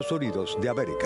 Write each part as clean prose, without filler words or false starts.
Unidos de América.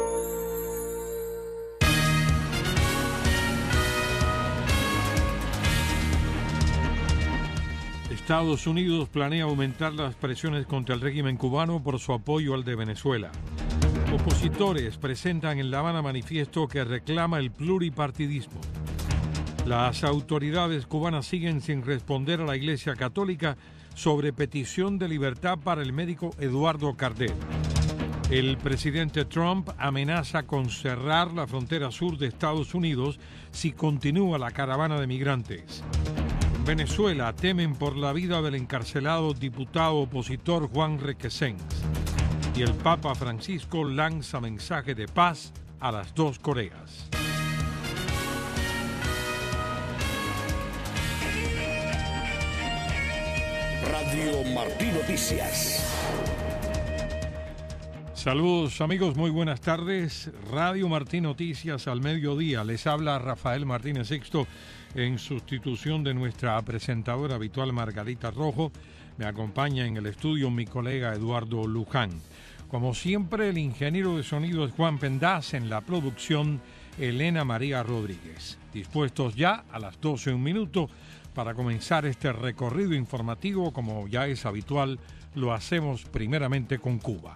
Estados Unidos planea aumentar las presiones contra el régimen cubano por su apoyo al de Venezuela. Opositores presentan en La Habana manifiesto que reclama el pluripartidismo. Las autoridades cubanas siguen sin responder a la Iglesia Católica sobre petición de libertad para el médico Eduardo Cardel. El presidente Trump amenaza con cerrar la frontera sur de Estados Unidos si continúa la caravana de migrantes. En Venezuela temen por la vida del encarcelado diputado opositor Juan Requesens. Y el Papa Francisco lanza mensaje de paz a las dos Coreas. Radio Martí Noticias. Saludos amigos, muy buenas tardes. Radio Martí Noticias al mediodía. Les habla Rafael Martínez Sixto en sustitución de nuestra presentadora habitual Margarita Rojo. Me acompaña en el estudio mi colega Eduardo Luján. Como siempre, el ingeniero de sonido es Juan Pendaz, en la producción Elena María Rodríguez. Dispuestos ya a las 12:01 para comenzar este recorrido informativo, como ya es habitual, lo hacemos primeramente con Cuba.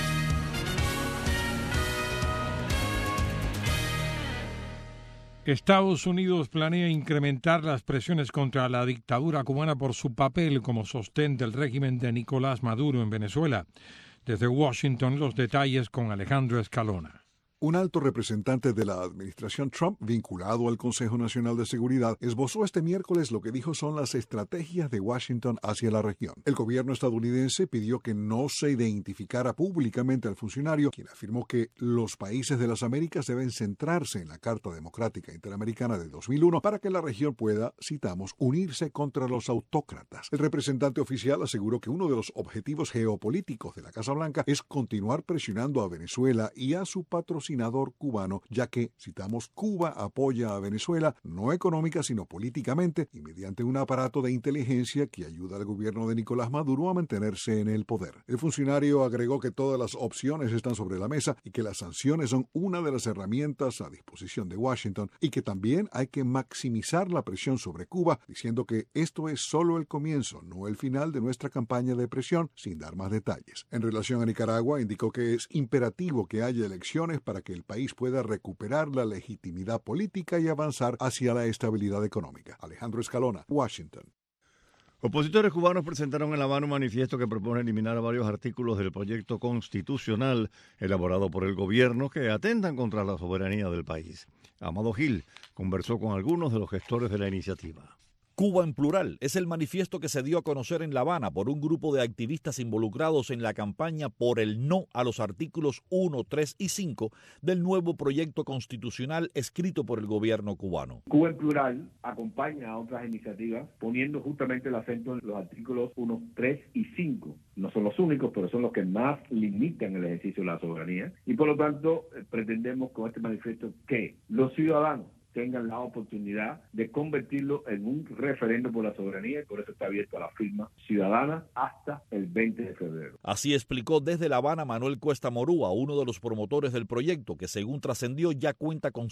Estados Unidos planea incrementar las presiones contra la dictadura cubana por su papel como sostén del régimen de Nicolás Maduro en Venezuela. Desde Washington, los detalles con Alejandro Escalona. Un alto representante de la administración Trump, vinculado al Consejo Nacional de Seguridad, esbozó este miércoles lo que dijo son las estrategias de Washington hacia la región. El gobierno estadounidense pidió que no se identificara públicamente al funcionario, quien afirmó que los países de las Américas deben centrarse en la Carta Democrática Interamericana de 2001 para que la región pueda, citamos, unirse contra los autócratas. El representante oficial aseguró que uno de los objetivos geopolíticos de la Casa Blanca es continuar presionando a Venezuela y a su patrocinador cubano, ya que, citamos, Cuba apoya a Venezuela no económica sino políticamente y mediante un aparato de inteligencia que ayuda al gobierno de Nicolás Maduro a mantenerse en el poder. El funcionario agregó que todas las opciones están sobre la mesa y que las sanciones son una de las herramientas a disposición de Washington y que también hay que maximizar la presión sobre Cuba, diciendo que esto es solo el comienzo, no el final de nuestra campaña de presión, sin dar más detalles. En relación a Nicaragua, indicó que es imperativo que haya elecciones para que el país pueda recuperar la legitimidad política y avanzar hacia la estabilidad económica. Alejandro Escalona, Washington. Opositores cubanos presentaron en La Habana un manifiesto que propone eliminar varios artículos del proyecto constitucional elaborado por el gobierno que atentan contra la soberanía del país. Amado Gil conversó con algunos de los gestores de la iniciativa. Cuba en plural es el manifiesto que se dio a conocer en La Habana por un grupo de activistas involucrados en la campaña por el no a los artículos 1, 3 y 5 del nuevo proyecto constitucional escrito por el gobierno cubano. Cuba en plural acompaña a otras iniciativas poniendo justamente el acento en los artículos 1, 3 y 5. No son los únicos, pero son los que más limitan el ejercicio de la soberanía. Y por lo tanto, pretendemos con este manifiesto que los ciudadanos tengan la oportunidad de convertirlo en un referendo por la soberanía, y por eso está abierto a la firma ciudadana hasta el 20 de febrero. Así explicó desde La Habana Manuel Cuesta Morúa, uno de los promotores del proyecto, que según trascendió ya cuenta con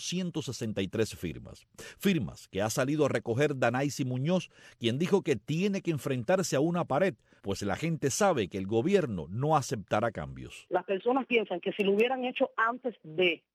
163 firmas. Firmas que ha salido a recoger Danaisi Muñoz, quien dijo que tiene que enfrentarse a una pared, pues la gente sabe que el gobierno no aceptará cambios. Las personas piensan que si lo hubieran hecho antes de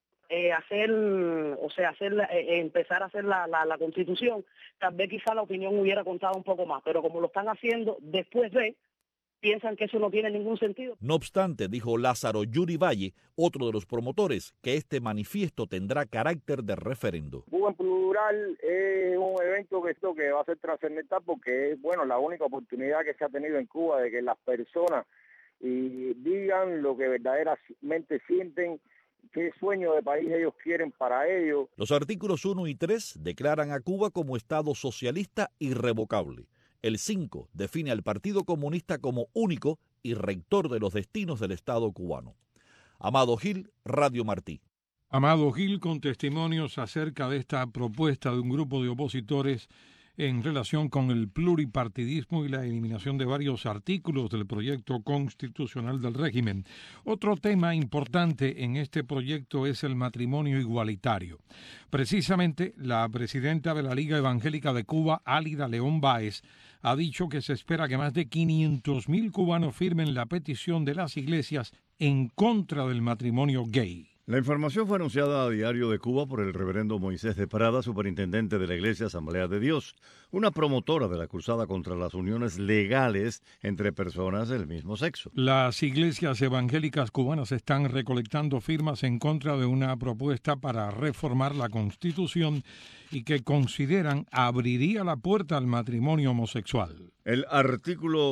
empezar a hacer la Constitución, tal vez quizá la opinión hubiera contado un poco más, pero como lo están haciendo después piensan que eso no tiene ningún sentido. No obstante, dijo Lázaro Yuri Valle, otro de los promotores, que este manifiesto tendrá carácter de referendo. Cuba en plural es un evento que va a ser trascendental porque es la única oportunidad que se ha tenido en Cuba de que las personas digan lo que verdaderamente sienten, qué sueño de país ellos quieren para ellos. Los artículos 1 y 3 declaran a Cuba como Estado socialista irrevocable. El 5 define al Partido Comunista como único y rector de los destinos del Estado cubano. Amado Gil, Radio Martí. Amado Gil, con testimonios acerca de esta propuesta de un grupo de opositores en relación con el pluripartidismo y la eliminación de varios artículos del proyecto constitucional del régimen. Otro tema importante en este proyecto es el matrimonio igualitario. Precisamente, la presidenta de la Liga Evangélica de Cuba, Álida León Báez, ha dicho que se espera que más de 500,000 cubanos firmen la petición de las iglesias en contra del matrimonio gay. La información fue anunciada a Diario de Cuba por el reverendo Moisés de Prada, superintendente de la Iglesia Asamblea de Dios, una promotora de la cruzada contra las uniones legales entre personas del mismo sexo. Las iglesias evangélicas cubanas están recolectando firmas en contra de una propuesta para reformar la Constitución y que consideran abriría la puerta al matrimonio homosexual. El artículo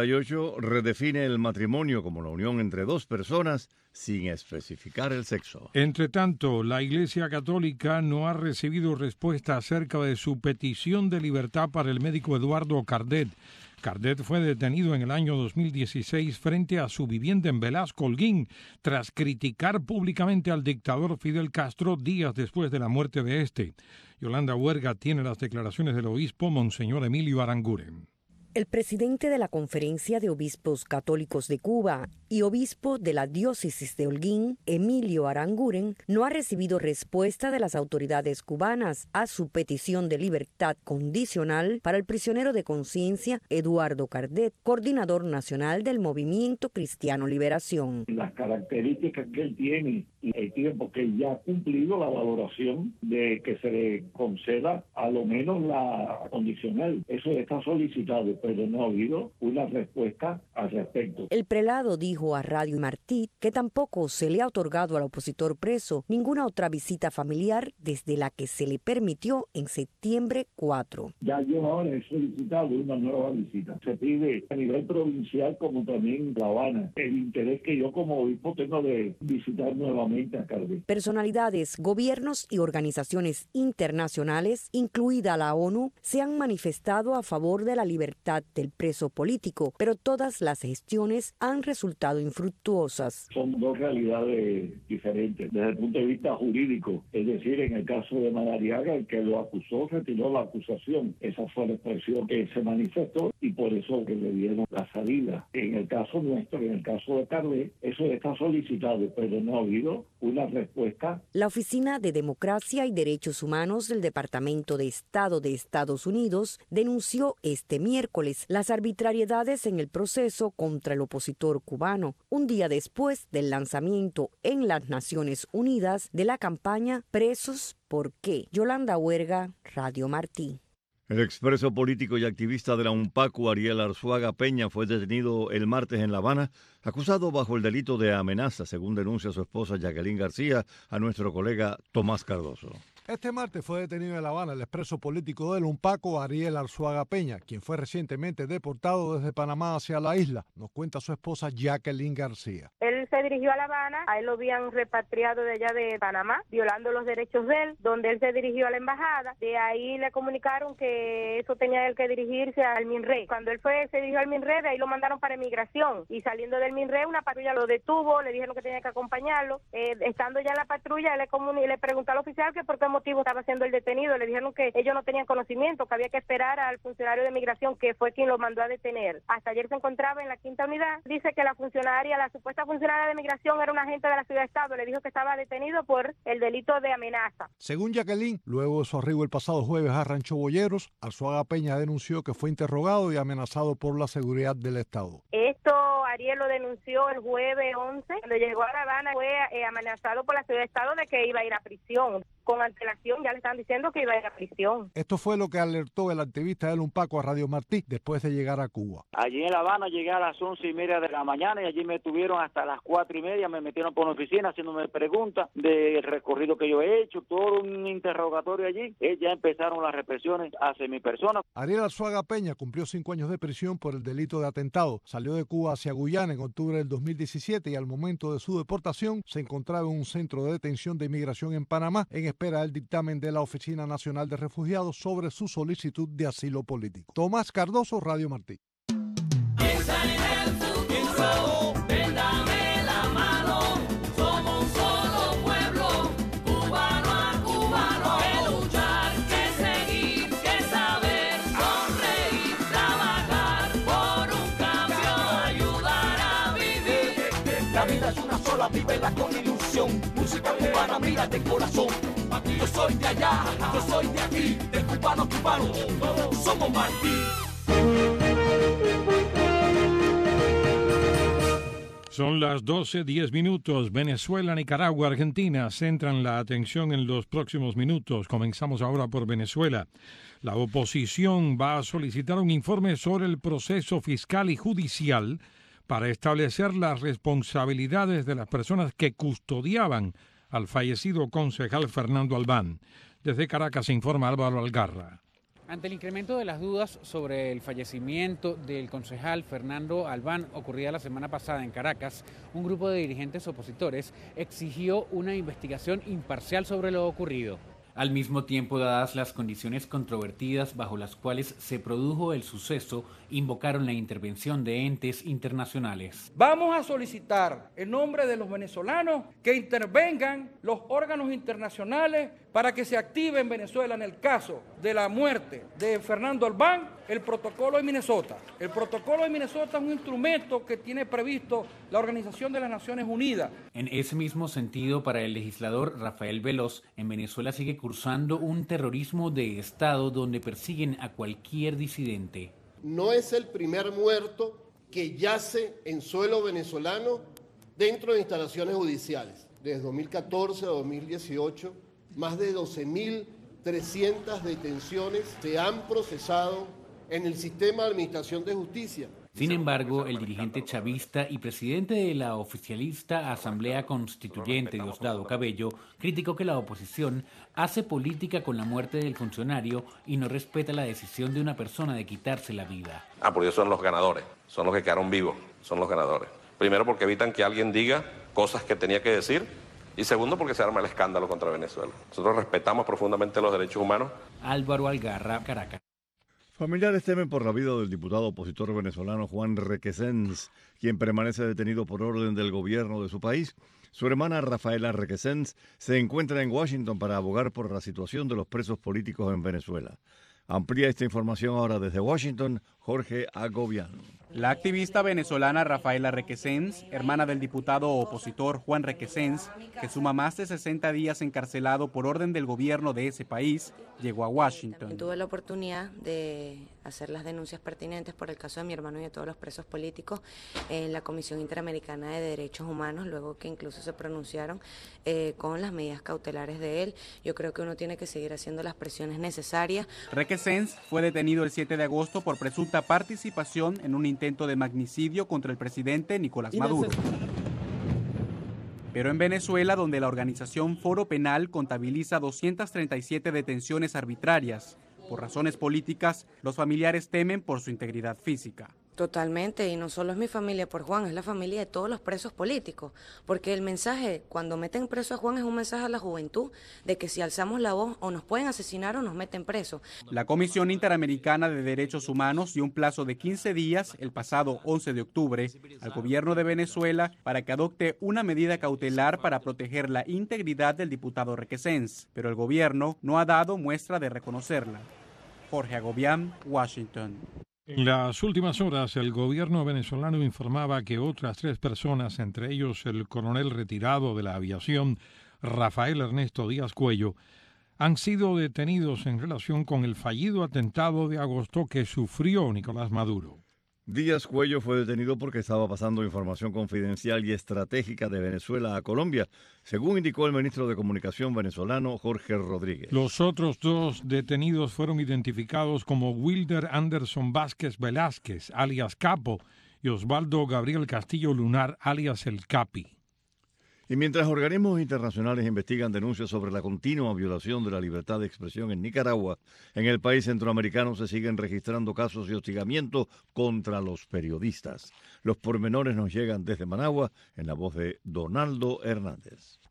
68 redefine el matrimonio como la unión entre dos personas sin especificar el sexo. Entre tanto, la Iglesia Católica no ha recibido respuesta acerca de su petición de libertad para el médico Eduardo Cardet. Cardet fue detenido en el año 2016 frente a su vivienda en Velasco, Holguín, tras criticar públicamente al dictador Fidel Castro días después de la muerte de este. Yolanda Huerga tiene las declaraciones del obispo Monseñor Emilio Aranguren. El presidente de la Conferencia de Obispos Católicos de Cuba y obispo de la diócesis de Holguín, Emilio Aranguren, no ha recibido respuesta de las autoridades cubanas a su petición de libertad condicional para el prisionero de conciencia Eduardo Cardet, coordinador nacional del Movimiento Cristiano Liberación. Las características que él tiene y el tiempo que ya ha cumplido, la valoración de que se le conceda a lo menos la condicional. Eso está solicitado, pero no ha habido una respuesta al respecto. El prelado dijo a Radio Martí que tampoco se le ha otorgado al opositor preso ninguna otra visita familiar desde la que se le permitió en septiembre 4. Ya yo ahora he solicitado una nueva visita. Se pide a nivel provincial como también en La Habana el interés que yo como obispo tengo de visitar nuevamente a Cardet. Personalidades, gobiernos y organizaciones internacionales, incluida la ONU, se han manifestado a favor de la libertad del preso político, pero todas las gestiones han resultado infructuosas. Son dos realidades diferentes desde el punto de vista jurídico, es decir, en el caso de Madariaga, el que lo acusó retiró la acusación. Esa fue la expresión que se manifestó y por eso que le dieron la salida. En el caso nuestro, en el caso de Cardet, eso está solicitado, pero no ha habido una respuesta. La Oficina de Democracia y Derechos Humanos del Departamento de Estado de Estados Unidos denunció este miércoles las arbitrariedades en el proceso contra el opositor cubano, un día después del lanzamiento en las Naciones Unidas de la campaña Presos ¿Por qué? Yolanda Huerga, Radio Martí. El expreso político y activista de la UNPACU, Ariel Arzuaga Peña, fue detenido el martes en La Habana, acusado bajo el delito de amenaza, según denuncia su esposa Jacqueline García a nuestro colega Tomás Cardoso. Este martes fue detenido en La Habana el expreso político del UNPACU, Ariel Arzuaga Peña, quien fue recientemente deportado desde Panamá hacia la isla, nos cuenta su esposa Jacqueline García. Él se dirigió a La Habana, a él lo habían repatriado de allá de Panamá, violando los derechos de él, donde él se dirigió a la embajada, de ahí le comunicaron que eso tenía él que dirigirse al MINRE. Cuando él se dirigió al MINRE, de ahí lo mandaron para inmigración, y saliendo del MINRE una patrulla lo detuvo, le dijeron que tenía que acompañarlo, estando ya en la patrulla, le preguntó al oficial que por qué motivo estaba siendo el detenido, le dijeron que ellos no tenían conocimiento, que había que esperar al funcionario de migración, que fue quien lo mandó a detener. Hasta ayer se encontraba en la 5ª unidad, dice que la supuesta funcionaria de migración era un agente de la Ciudad de Estado, le dijo que estaba detenido por el delito de amenaza. Según Jacqueline, luego de su arribo el pasado jueves a Rancho Boyeros, Arzuaga Peña denunció que fue interrogado y amenazado por la seguridad del Estado. Esto Ariel lo denunció el jueves 11, cuando llegó a La Habana fue amenazado por la Ciudad de Estado de que iba a ir a prisión. Con antelación ya le están diciendo que iba a ir a prisión. Esto fue lo que alertó el activista del UNPACU a Radio Martí después de llegar a Cuba. Allí en La Habana llegué a las 11:30 de la mañana y allí me tuvieron hasta las 4:30, me metieron por una oficina haciéndome preguntas del recorrido que yo he hecho, todo un interrogatorio allí. Ya empezaron las represiones hacia mi persona. Ariel Arzuaga Peña cumplió 5 años de prisión por el delito de atentado. Salió de Cuba hacia Guyana en octubre del 2017 y al momento de su deportación se encontraba en un centro de detención de inmigración en Panamá en espera del dictamen de la Oficina Nacional de Refugiados sobre su solicitud de asilo político. Tomás Cardoso, Radio Martí. vida es una sola, vívela con ilusión. Música cubana, mira de corazón. Yo soy de allá, yo soy de aquí, del cubano cubano, todos somos Martí. Son las 12:10 minutos. Venezuela, Nicaragua, Argentina centran la atención en los próximos minutos. Comenzamos ahora por Venezuela. La oposición va a solicitar un informe sobre el proceso fiscal y judicial para establecer las responsabilidades de las personas que custodiaban al fallecido concejal Fernando Albán. Desde Caracas se informa Álvaro Algarra. Ante el incremento de las dudas sobre el fallecimiento del concejal Fernando Albán, ocurrida la semana pasada en Caracas, un grupo de dirigentes opositores exigió una investigación imparcial sobre lo ocurrido. Al mismo tiempo, dadas las condiciones controvertidas bajo las cuales se produjo el suceso, invocaron la intervención de entes internacionales. Vamos a solicitar en nombre de los venezolanos que intervengan los órganos internacionales para que se active en Venezuela, en el caso de la muerte de Fernando Albán, el protocolo de Minnesota. El protocolo de Minnesota es un instrumento que tiene previsto la Organización de las Naciones Unidas. En ese mismo sentido, para el legislador Rafael Veloz, en Venezuela sigue cursando un terrorismo de Estado donde persiguen a cualquier disidente. No es el primer muerto que yace en suelo venezolano dentro de instalaciones judiciales. Desde 2014 a 2018, más de 12.300 detenciones se han procesado en el sistema de administración de justicia. Sin embargo, el dirigente chavista y presidente de la oficialista Asamblea Constituyente, Diosdado Cabello, criticó que la oposición hace política con la muerte del funcionario y no respeta la decisión de una persona de quitarse la vida. Porque ellos son los ganadores, son los que quedaron vivos, son los ganadores. Primero porque evitan que alguien diga cosas que tenía que decir y segundo porque se arma el escándalo contra Venezuela. Nosotros respetamos profundamente los derechos humanos. Álvaro Algarra, Caracas. Familiares temen por la vida del diputado opositor venezolano Juan Requesens, quien permanece detenido por orden del gobierno de su país. Su hermana Rafaela Requesens se encuentra en Washington para abogar por la situación de los presos políticos en Venezuela. Amplía esta información ahora desde Washington, Jorge Agobián. La activista venezolana Rafaela Requesens, hermana del diputado opositor Juan Requesens, que suma más de 60 días encarcelado por orden del gobierno de ese país, llegó a Washington. Tuve la oportunidad de hacer las denuncias pertinentes por el caso de mi hermano y de todos los presos políticos en la Comisión Interamericana de Derechos Humanos, luego que incluso se pronunciaron con las medidas cautelares de él. Yo creo que uno tiene que seguir haciendo las presiones necesarias. Requesens fue detenido el 7 de agosto por presunta participación en un intento de magnicidio contra el presidente Nicolás Maduro. Pero en Venezuela, donde la organización Foro Penal contabiliza 237 detenciones arbitrarias por razones políticas, los familiares temen por su integridad física. Totalmente, y no solo es mi familia por Juan, es la familia de todos los presos políticos, porque el mensaje cuando meten preso a Juan es un mensaje a la juventud de que si alzamos la voz o nos pueden asesinar o nos meten presos. La Comisión Interamericana de Derechos Humanos dio un plazo de 15 días, el pasado 11 de octubre, al gobierno de Venezuela para que adopte una medida cautelar para proteger la integridad del diputado Requesens, pero el gobierno no ha dado muestra de reconocerla. Jorge Agobián, Washington. En las últimas horas, el gobierno venezolano informaba que otras 3 personas, entre ellos el coronel retirado de la aviación, Rafael Ernesto Díaz Cuello, han sido detenidos en relación con el fallido atentado de agosto que sufrió Nicolás Maduro. Díaz Cuello fue detenido porque estaba pasando información confidencial y estratégica de Venezuela a Colombia, según indicó el ministro de Comunicación venezolano Jorge Rodríguez. Los otros 2 detenidos fueron identificados como Wilder Anderson Vázquez Velázquez, alias Capo, y Osvaldo Gabriel Castillo Lunar, alias El Capi. Y mientras organismos internacionales investigan denuncias sobre la continua violación de la libertad de expresión en Nicaragua, en el país centroamericano se siguen registrando casos de hostigamiento contra los periodistas. Los pormenores nos llegan desde Managua en la voz de Donaldo Hernández.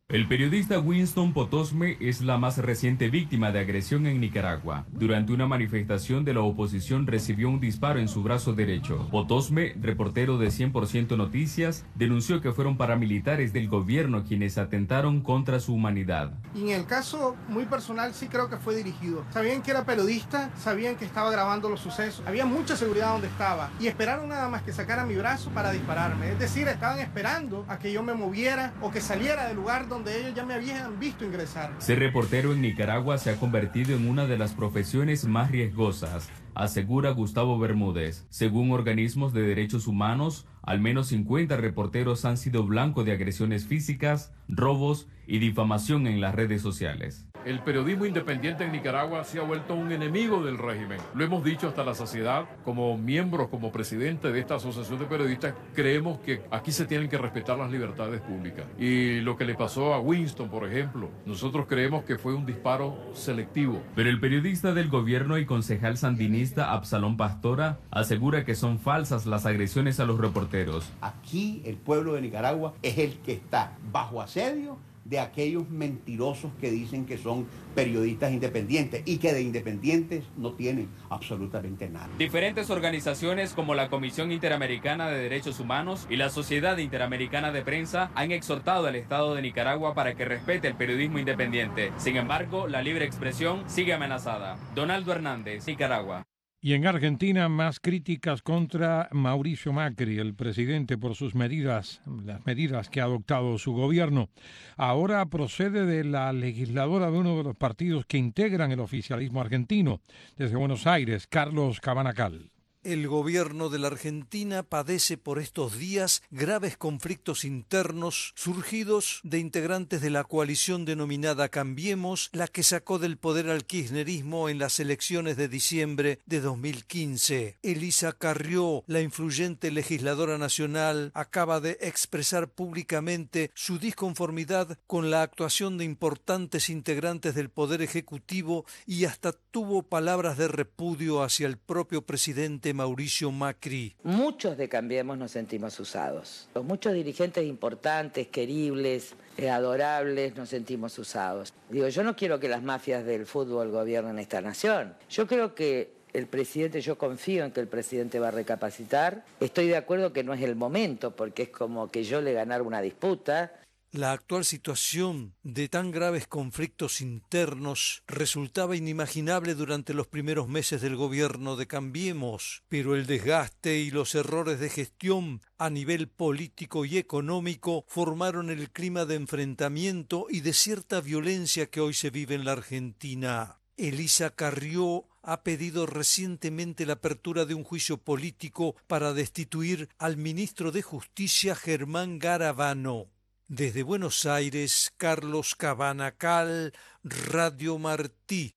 El periodista Winston Potosme es la más reciente víctima de agresión en Nicaragua. Durante una manifestación de la oposición recibió un disparo en su brazo derecho. Potosme, reportero de 100% Noticias, denunció que fueron paramilitares del gobierno quienes atentaron contra su humanidad. Y en el caso muy personal sí creo que fue dirigido. Sabían que era periodista, sabían que estaba grabando los sucesos, había mucha seguridad donde estaba y esperaron nada más que sacara mi brazo para dispararme. Es decir, estaban esperando a que yo me moviera o que saliera del lugar donde ellos ya me habían visto ingresar. Ser reportero en Nicaragua se ha convertido en una de las profesiones más riesgosas, asegura Gustavo Bermúdez. Según organismos de derechos humanos, al menos 50 reporteros han sido blanco de agresiones físicas, robos y difamación en las redes sociales. El periodismo independiente en Nicaragua se ha vuelto un enemigo del régimen. Lo hemos dicho hasta la saciedad. Como miembros, como presidente de esta asociación de periodistas, creemos que aquí se tienen que respetar las libertades públicas. Y lo que le pasó a Winston, por ejemplo, nosotros creemos que fue un disparo selectivo. Pero el periodista del gobierno y concejal sandinista Absalón Pastora asegura que son falsas las agresiones a los reporteros. Aquí el pueblo de Nicaragua es el que está bajo asedio de aquellos mentirosos que dicen que son periodistas independientes y que de independientes no tienen absolutamente nada. Diferentes organizaciones como la Comisión Interamericana de Derechos Humanos y la Sociedad Interamericana de Prensa han exhortado al Estado de Nicaragua para que respete el periodismo independiente. Sin embargo, la libre expresión sigue amenazada. Donaldo Hernández, Nicaragua. Y en Argentina, más críticas contra Mauricio Macri, el presidente, por sus medidas, las medidas que ha adoptado su gobierno. Ahora procede de la legisladora de uno de los partidos que integran el oficialismo argentino. Desde Buenos Aires, Carlos Cabanacal. El gobierno de la Argentina padece por estos días graves conflictos internos surgidos de integrantes de la coalición denominada Cambiemos, la que sacó del poder al kirchnerismo en las elecciones de diciembre de 2015. Elisa Carrió, la influyente legisladora nacional, acaba de expresar públicamente su disconformidad con la actuación de importantes integrantes del Poder Ejecutivo y hasta tuvo palabras de repudio hacia el propio presidente Mauricio Macri. Muchos de Cambiemos nos sentimos usados. Muchos dirigentes importantes, queribles, adorables, nos sentimos usados. Yo no quiero que las mafias del fútbol gobiernen esta nación. Yo creo que el presidente, yo confío en que el presidente va a recapacitar. Estoy de acuerdo que no es el momento, porque es como que yo le ganara una disputa. La actual situación de tan graves conflictos internos resultaba inimaginable durante los primeros meses del gobierno de Cambiemos, pero el desgaste y los errores de gestión a nivel político y económico formaron el clima de enfrentamiento y de cierta violencia que hoy se vive en la Argentina. Elisa Carrió ha pedido recientemente la apertura de un juicio político para destituir al ministro de Justicia Germán Garabano. Desde Buenos Aires, Carlos Cabanacal, Radio Martí.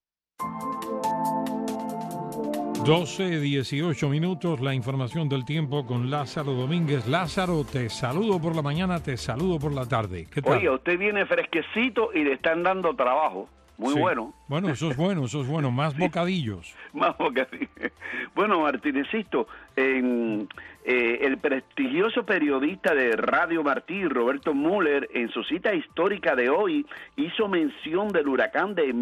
12:18 minutos, la información del tiempo con Lázaro Domínguez. Lázaro, te saludo por la mañana, te saludo por la tarde. ¿Qué tal? Oye, usted viene fresquecito y le están dando trabajo. Muy bueno. Bueno, eso es bueno. Más bocadillos. Más bocadillos. Bueno, Martínezito, el prestigioso periodista de Radio Martí, Roberto Müller, en su cita histórica de hoy, hizo mención del huracán de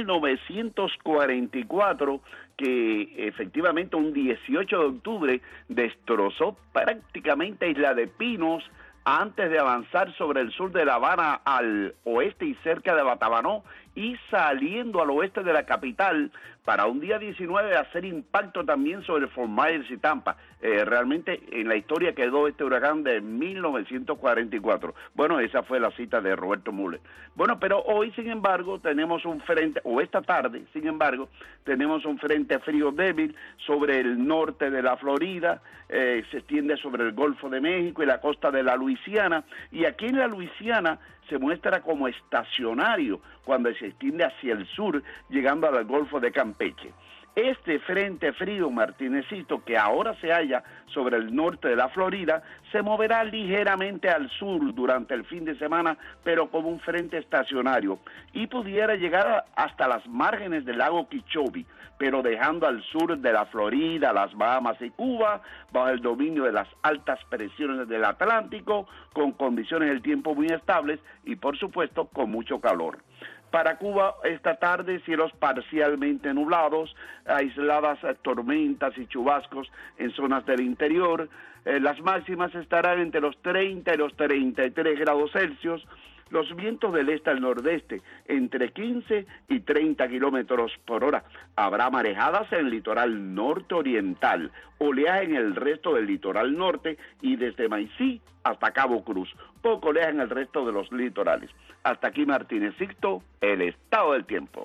1944, que efectivamente un 18 de octubre destrozó prácticamente Isla de Pinos, antes de avanzar sobre el sur de La Habana al oeste y cerca de Batabanó, y saliendo al oeste de la capital para un día 19 hacer impacto también sobre Fort Myers y Tampa. Realmente en la historia quedó este huracán de 1944. Bueno, esa fue la cita de Roberto Müller. Bueno, pero hoy, sin embargo, tenemos un frente, o esta tarde, sin embargo, tenemos un frente frío débil sobre el norte de la Florida, se extiende sobre el Golfo de México y la costa de la Luisiana, y aquí en la Luisiana se muestra como estacionario cuando se extiende hacia el sur, llegando al Golfo de Campeche. Este frente frío, Martinecito, que ahora se halla sobre el norte de la Florida, se moverá ligeramente al sur durante el fin de semana, pero como un frente estacionario, y pudiera llegar hasta las márgenes del lago Okeechobee, pero dejando al sur de la Florida, las Bahamas y Cuba, bajo el dominio de las altas presiones del Atlántico, con condiciones del tiempo muy estables y, por supuesto, con mucho calor. Para Cuba, esta tarde, cielos parcialmente nublados, aisladas tormentas y chubascos en zonas del interior. Las máximas estarán entre los 30 y los 33 grados Celsius. Los vientos del este al nordeste entre 15 y 30 kilómetros por hora. Habrá marejadas en el litoral norte-oriental, oleaje en el resto del litoral norte y desde Maicí hasta Cabo Cruz. Poco oleaje en el resto de los litorales. Hasta aquí, Martinecito, el estado del tiempo.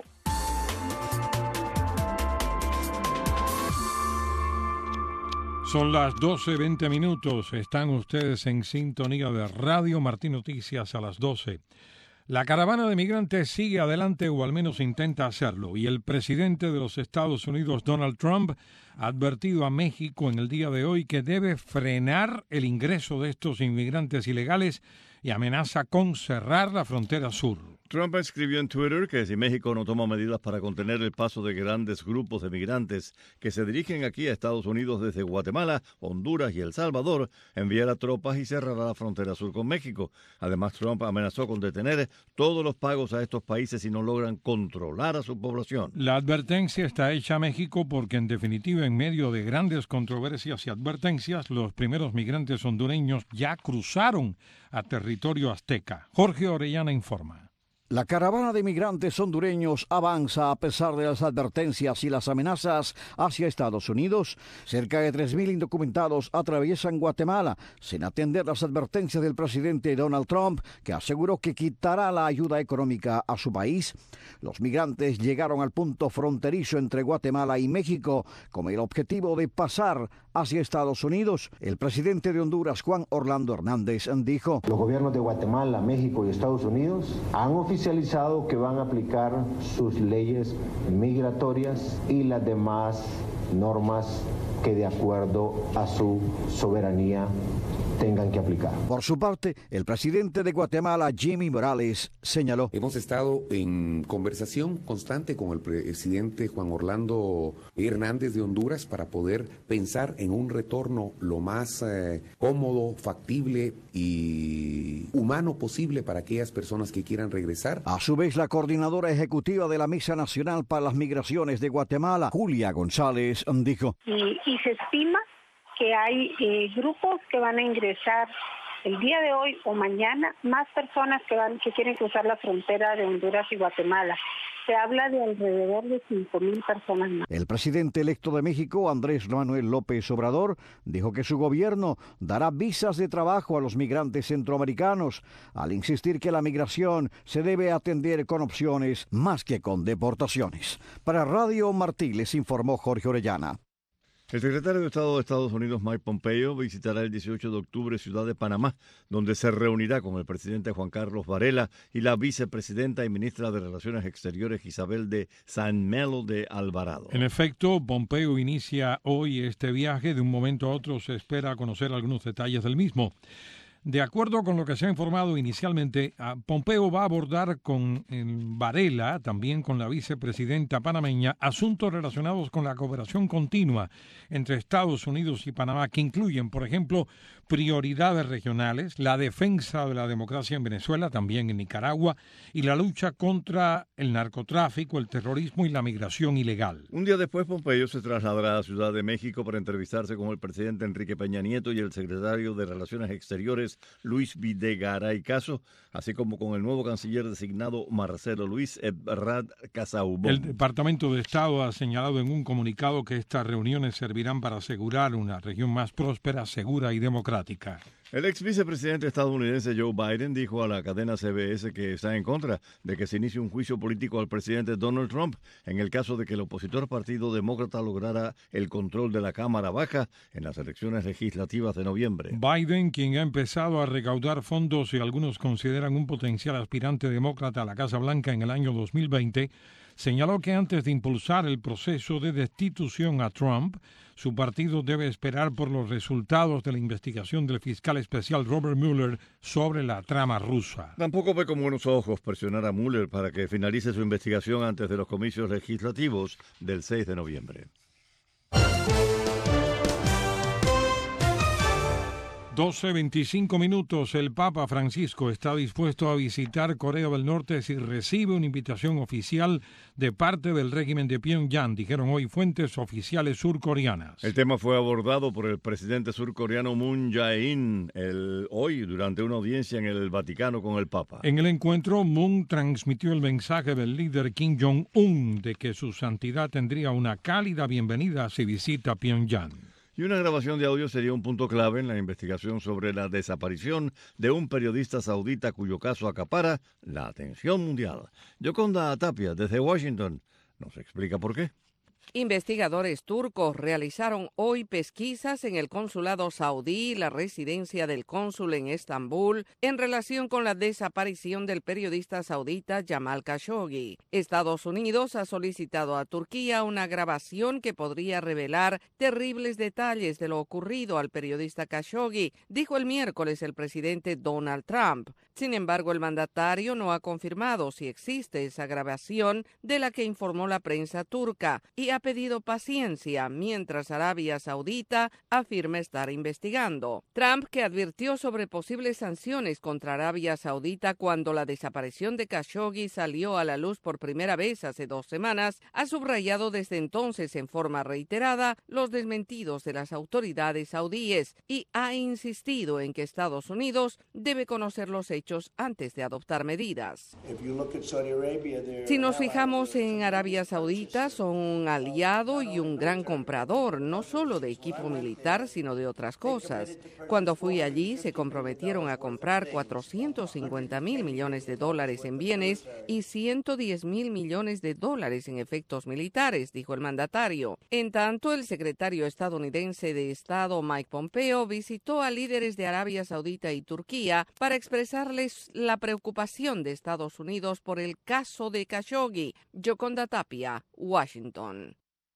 Son las 12:20 minutos. Están ustedes en sintonía de Radio Martín Noticias a las 12. La caravana de migrantes sigue adelante, o al menos intenta hacerlo, y el presidente de los Estados Unidos, Donald Trump, ha advertido a México en el día de hoy que debe frenar el ingreso de estos inmigrantes ilegales y amenaza con cerrar la frontera sur. Trump escribió en Twitter que si México no toma medidas para contener el paso de grandes grupos de migrantes que se dirigen aquí a Estados Unidos desde Guatemala, Honduras y El Salvador, enviará tropas y cerrará la frontera sur con México. Además, Trump amenazó con detener todos los pagos a estos países si no logran controlar a su población. La advertencia está hecha a México porque, en definitiva, en medio de grandes controversias y advertencias, los primeros migrantes hondureños ya cruzaron a territorio azteca. Jorge Orellana informa. La caravana de migrantes hondureños avanza a pesar de las advertencias y las amenazas hacia Estados Unidos. Cerca de 3.000 indocumentados atraviesan Guatemala sin atender las advertencias del presidente Donald Trump, que aseguró que quitará la ayuda económica a su país. Los migrantes llegaron al punto fronterizo entre Guatemala y México con el objetivo de pasar hacia Estados Unidos. El presidente de Honduras, Juan Orlando Hernández, dijo: los gobiernos de Guatemala, México y Estados Unidos han oficializado que van a aplicar sus leyes migratorias y las demás normas que de acuerdo a su soberanía tengan que aplicar. Por su parte, el presidente de Guatemala, Jimmy Morales, señaló: hemos estado en conversación constante con el presidente Juan Orlando Hernández de Honduras para poder pensar en un retorno lo más cómodo, factible y humano posible para aquellas personas que quieran regresar. A su vez, la coordinadora ejecutiva de la Mesa Nacional para las Migraciones de Guatemala, Julia González, dijo: y se estima que hay grupos que van a ingresar el día de hoy o mañana, más personas que quieren cruzar la frontera de Honduras y Guatemala. Se habla de alrededor de 5,000 personas más. El presidente electo de México, Andrés Manuel López Obrador, dijo que su gobierno dará visas de trabajo a los migrantes centroamericanos, al insistir que la migración se debe atender con opciones más que con deportaciones. Para Radio Martí les informó Jorge Orellana. El secretario de Estado de Estados Unidos, Mike Pompeo, visitará el 18 de octubre Ciudad de Panamá, donde se reunirá con el presidente Juan Carlos Varela y la vicepresidenta y ministra de Relaciones Exteriores, Isabel de San Melo de Alvarado. En efecto, Pompeo inicia hoy este viaje. De un momento a otro se espera conocer algunos detalles del mismo. De acuerdo con lo que se ha informado inicialmente, Pompeo va a abordar con Varela, también con la vicepresidenta panameña, asuntos relacionados con la cooperación continua entre Estados Unidos y Panamá, que incluyen, por ejemplo, prioridades regionales, la defensa de la democracia en Venezuela, también en Nicaragua, y la lucha contra el narcotráfico, el terrorismo y la migración ilegal. Un día después, Pompeo se trasladará a Ciudad de México para entrevistarse con el presidente Enrique Peña Nieto y el secretario de Relaciones Exteriores, Luis Videgaray Caso, así como con el nuevo canciller designado Marcelo Luis Ebrard Casaubon. El Departamento de Estado ha señalado en un comunicado que estas reuniones servirán para asegurar una región más próspera, segura y democrática. El ex vicepresidente estadounidense Joe Biden dijo a la cadena CBS que está en contra de que se inicie un juicio político al presidente Donald Trump en el caso de que el opositor Partido Demócrata lograra el control de la Cámara Baja en las elecciones legislativas de noviembre. Biden, quien ha empezado a recaudar fondos y algunos consideran un potencial aspirante demócrata a la Casa Blanca en el año 2020, señaló que antes de impulsar el proceso de destitución a Trump, su partido debe esperar por los resultados de la investigación del fiscal especial Robert Mueller sobre la trama rusa. Tampoco ve con buenos ojos presionar a Mueller para que finalice su investigación antes de los comicios legislativos del 6 de noviembre. 12:25 minutos. El Papa Francisco está dispuesto a visitar Corea del Norte si recibe una invitación oficial de parte del régimen de Pyongyang, dijeron hoy fuentes oficiales surcoreanas. El tema fue abordado por el presidente surcoreano Moon Jae-in hoy durante una audiencia en el Vaticano con el Papa. En el encuentro, Moon transmitió el mensaje del líder Kim Jong-un de que su santidad tendría una cálida bienvenida si visita Pyongyang. Y una grabación de audio sería un punto clave en la investigación sobre la desaparición de un periodista saudita cuyo caso acapara la atención mundial. Yoconda Tapia, desde Washington, nos explica por qué. Investigadores turcos realizaron hoy pesquisas en el consulado saudí, la residencia del cónsul en Estambul, en relación con la desaparición del periodista saudita Jamal Khashoggi. Estados Unidos ha solicitado a Turquía una grabación que podría revelar terribles detalles de lo ocurrido al periodista Khashoggi, dijo el miércoles el presidente Donald Trump. Sin embargo, el mandatario no ha confirmado si existe esa grabación de la que informó la prensa turca y ha pedido paciencia mientras Arabia Saudita afirma estar investigando. Trump, que advirtió sobre posibles sanciones contra Arabia Saudita cuando la desaparición de Khashoggi salió a la luz por primera vez hace 2 semanas, ha subrayado desde entonces en forma reiterada los desmentidos de las autoridades saudíes y ha insistido en que Estados Unidos debe conocer los hechos antes de adoptar medidas. Si nos fijamos en Arabia Saudita, son un aliado y un gran comprador, no solo de equipo militar, sino de otras cosas. Cuando fui allí, se comprometieron a comprar $450 mil millones en bienes y $110 mil millones en efectos militares, dijo el mandatario. En tanto, el secretario estadounidense de Estado, Mike Pompeo, visitó a líderes de Arabia Saudita y Turquía para expresarles la preocupación de Estados Unidos por el caso de Khashoggi. Yoconda Tapia, Washington.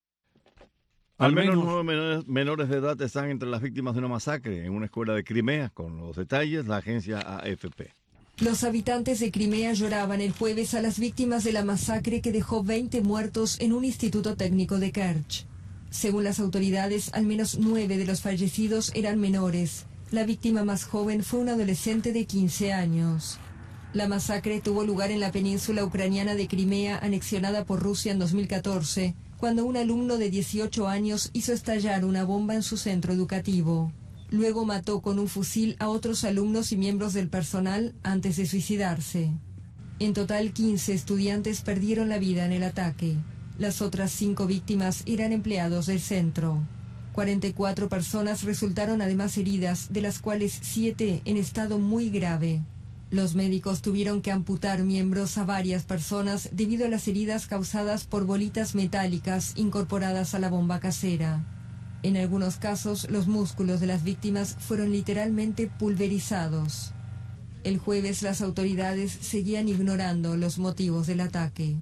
Al menos 9 menores de edad están entre las víctimas de una masacre en una escuela de Crimea. Con los detalles, la agencia AFP. Los habitantes de Crimea lloraban el jueves a las víctimas de la masacre que dejó 20 muertos en un instituto técnico de Kerch. Según las autoridades, al menos 9 de los fallecidos eran menores. La víctima más joven fue un adolescente de 15 años. La masacre tuvo lugar en la península ucraniana de Crimea, anexionada por Rusia en 2014, cuando un alumno de 18 años hizo estallar una bomba en su centro educativo. Luego mató con un fusil a otros alumnos y miembros del personal antes de suicidarse. En total, 15 estudiantes perdieron la vida en el ataque. Las otras 5 víctimas eran empleados del centro. 44 personas resultaron además heridas, de las cuales 7 en estado muy grave. Los médicos tuvieron que amputar miembros a varias personas debido a las heridas causadas por bolitas metálicas incorporadas a la bomba casera. En algunos casos, los músculos de las víctimas fueron literalmente pulverizados. El jueves, las autoridades seguían ignorando los motivos del ataque.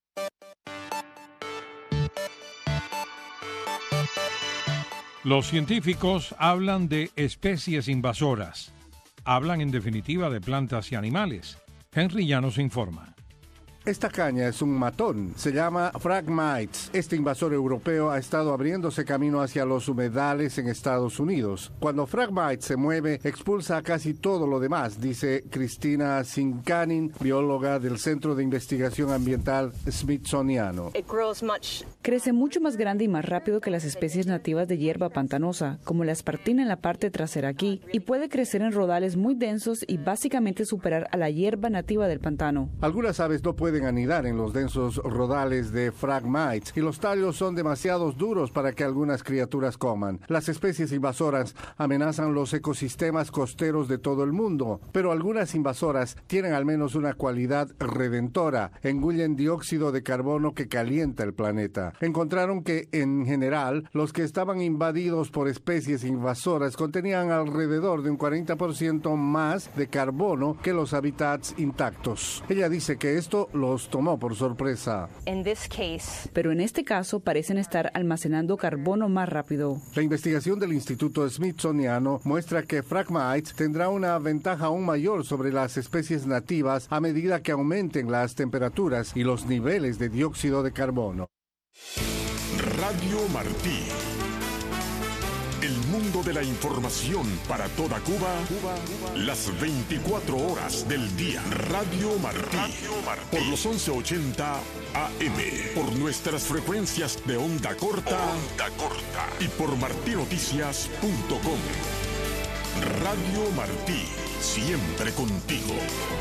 Los científicos hablan de especies invasoras. Hablan en definitiva de plantas y animales. Henry Llanos informa. Esta caña es un matón, se llama Phragmites. Este invasor europeo ha estado abriéndose camino hacia los humedales en Estados Unidos. Cuando Phragmites se mueve, expulsa casi todo lo demás, dice Cristina Sincanin, bióloga del Centro de Investigación Ambiental Smithsoniano. Crece mucho más grande y más rápido que las especies nativas de hierba pantanosa, como la espartina en la parte trasera aquí, y puede crecer en rodales muy densos y básicamente superar a la hierba nativa del pantano. Algunas aves no pueden anidar en los densos rodales de Phragmites y los tallos son demasiado duros para que algunas criaturas coman. Las especies invasoras amenazan los ecosistemas costeros de todo el mundo, pero algunas invasoras tienen al menos una cualidad redentora: engullen dióxido de carbono que calienta el planeta. Encontraron que, en general, los que estaban invadidos por especies invasoras contenían alrededor de un 40% más de carbono que los hábitats intactos. Ella dice que esto lo los tomó por sorpresa. Pero en este caso parecen estar almacenando carbono más rápido. La investigación del Instituto Smithsoniano muestra que Phragmites tendrá una ventaja aún mayor sobre las especies nativas a medida que aumenten las temperaturas y los niveles de dióxido de carbono. Radio Martí. El mundo de la información para toda Cuba, las 24 horas del día. Radio Martí. Por los 1180 AM. Por nuestras frecuencias de onda corta. Y por martinoticias.com. Radio Martí. Siempre contigo.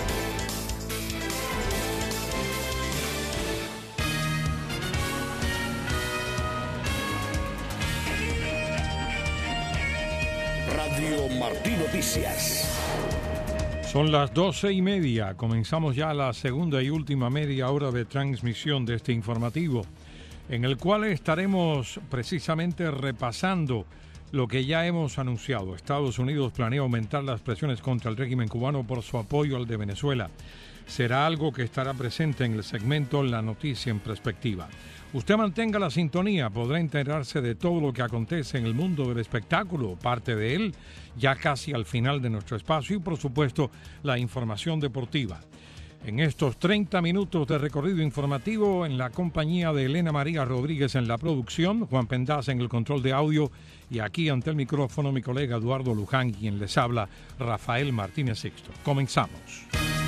Radio Martí Noticias. Son las 12:30. Comenzamos ya la segunda y última media hora de transmisión de este informativo, en el cual estaremos precisamente repasando lo que ya hemos anunciado. Estados Unidos planea aumentar las presiones contra el régimen cubano por su apoyo al de Venezuela. Será algo que estará presente en el segmento La Noticia en Perspectiva. Usted mantenga la sintonía, podrá enterarse de todo lo que acontece en el mundo del espectáculo, parte de él, ya casi al final de nuestro espacio, y por supuesto la información deportiva. En estos 30 minutos de recorrido informativo, en la compañía de Elena María Rodríguez en la producción, Juan Pendas en el control de audio, y aquí ante el micrófono mi colega Eduardo Luján, quien les habla, Rafael Martínez Sixto. Comenzamos.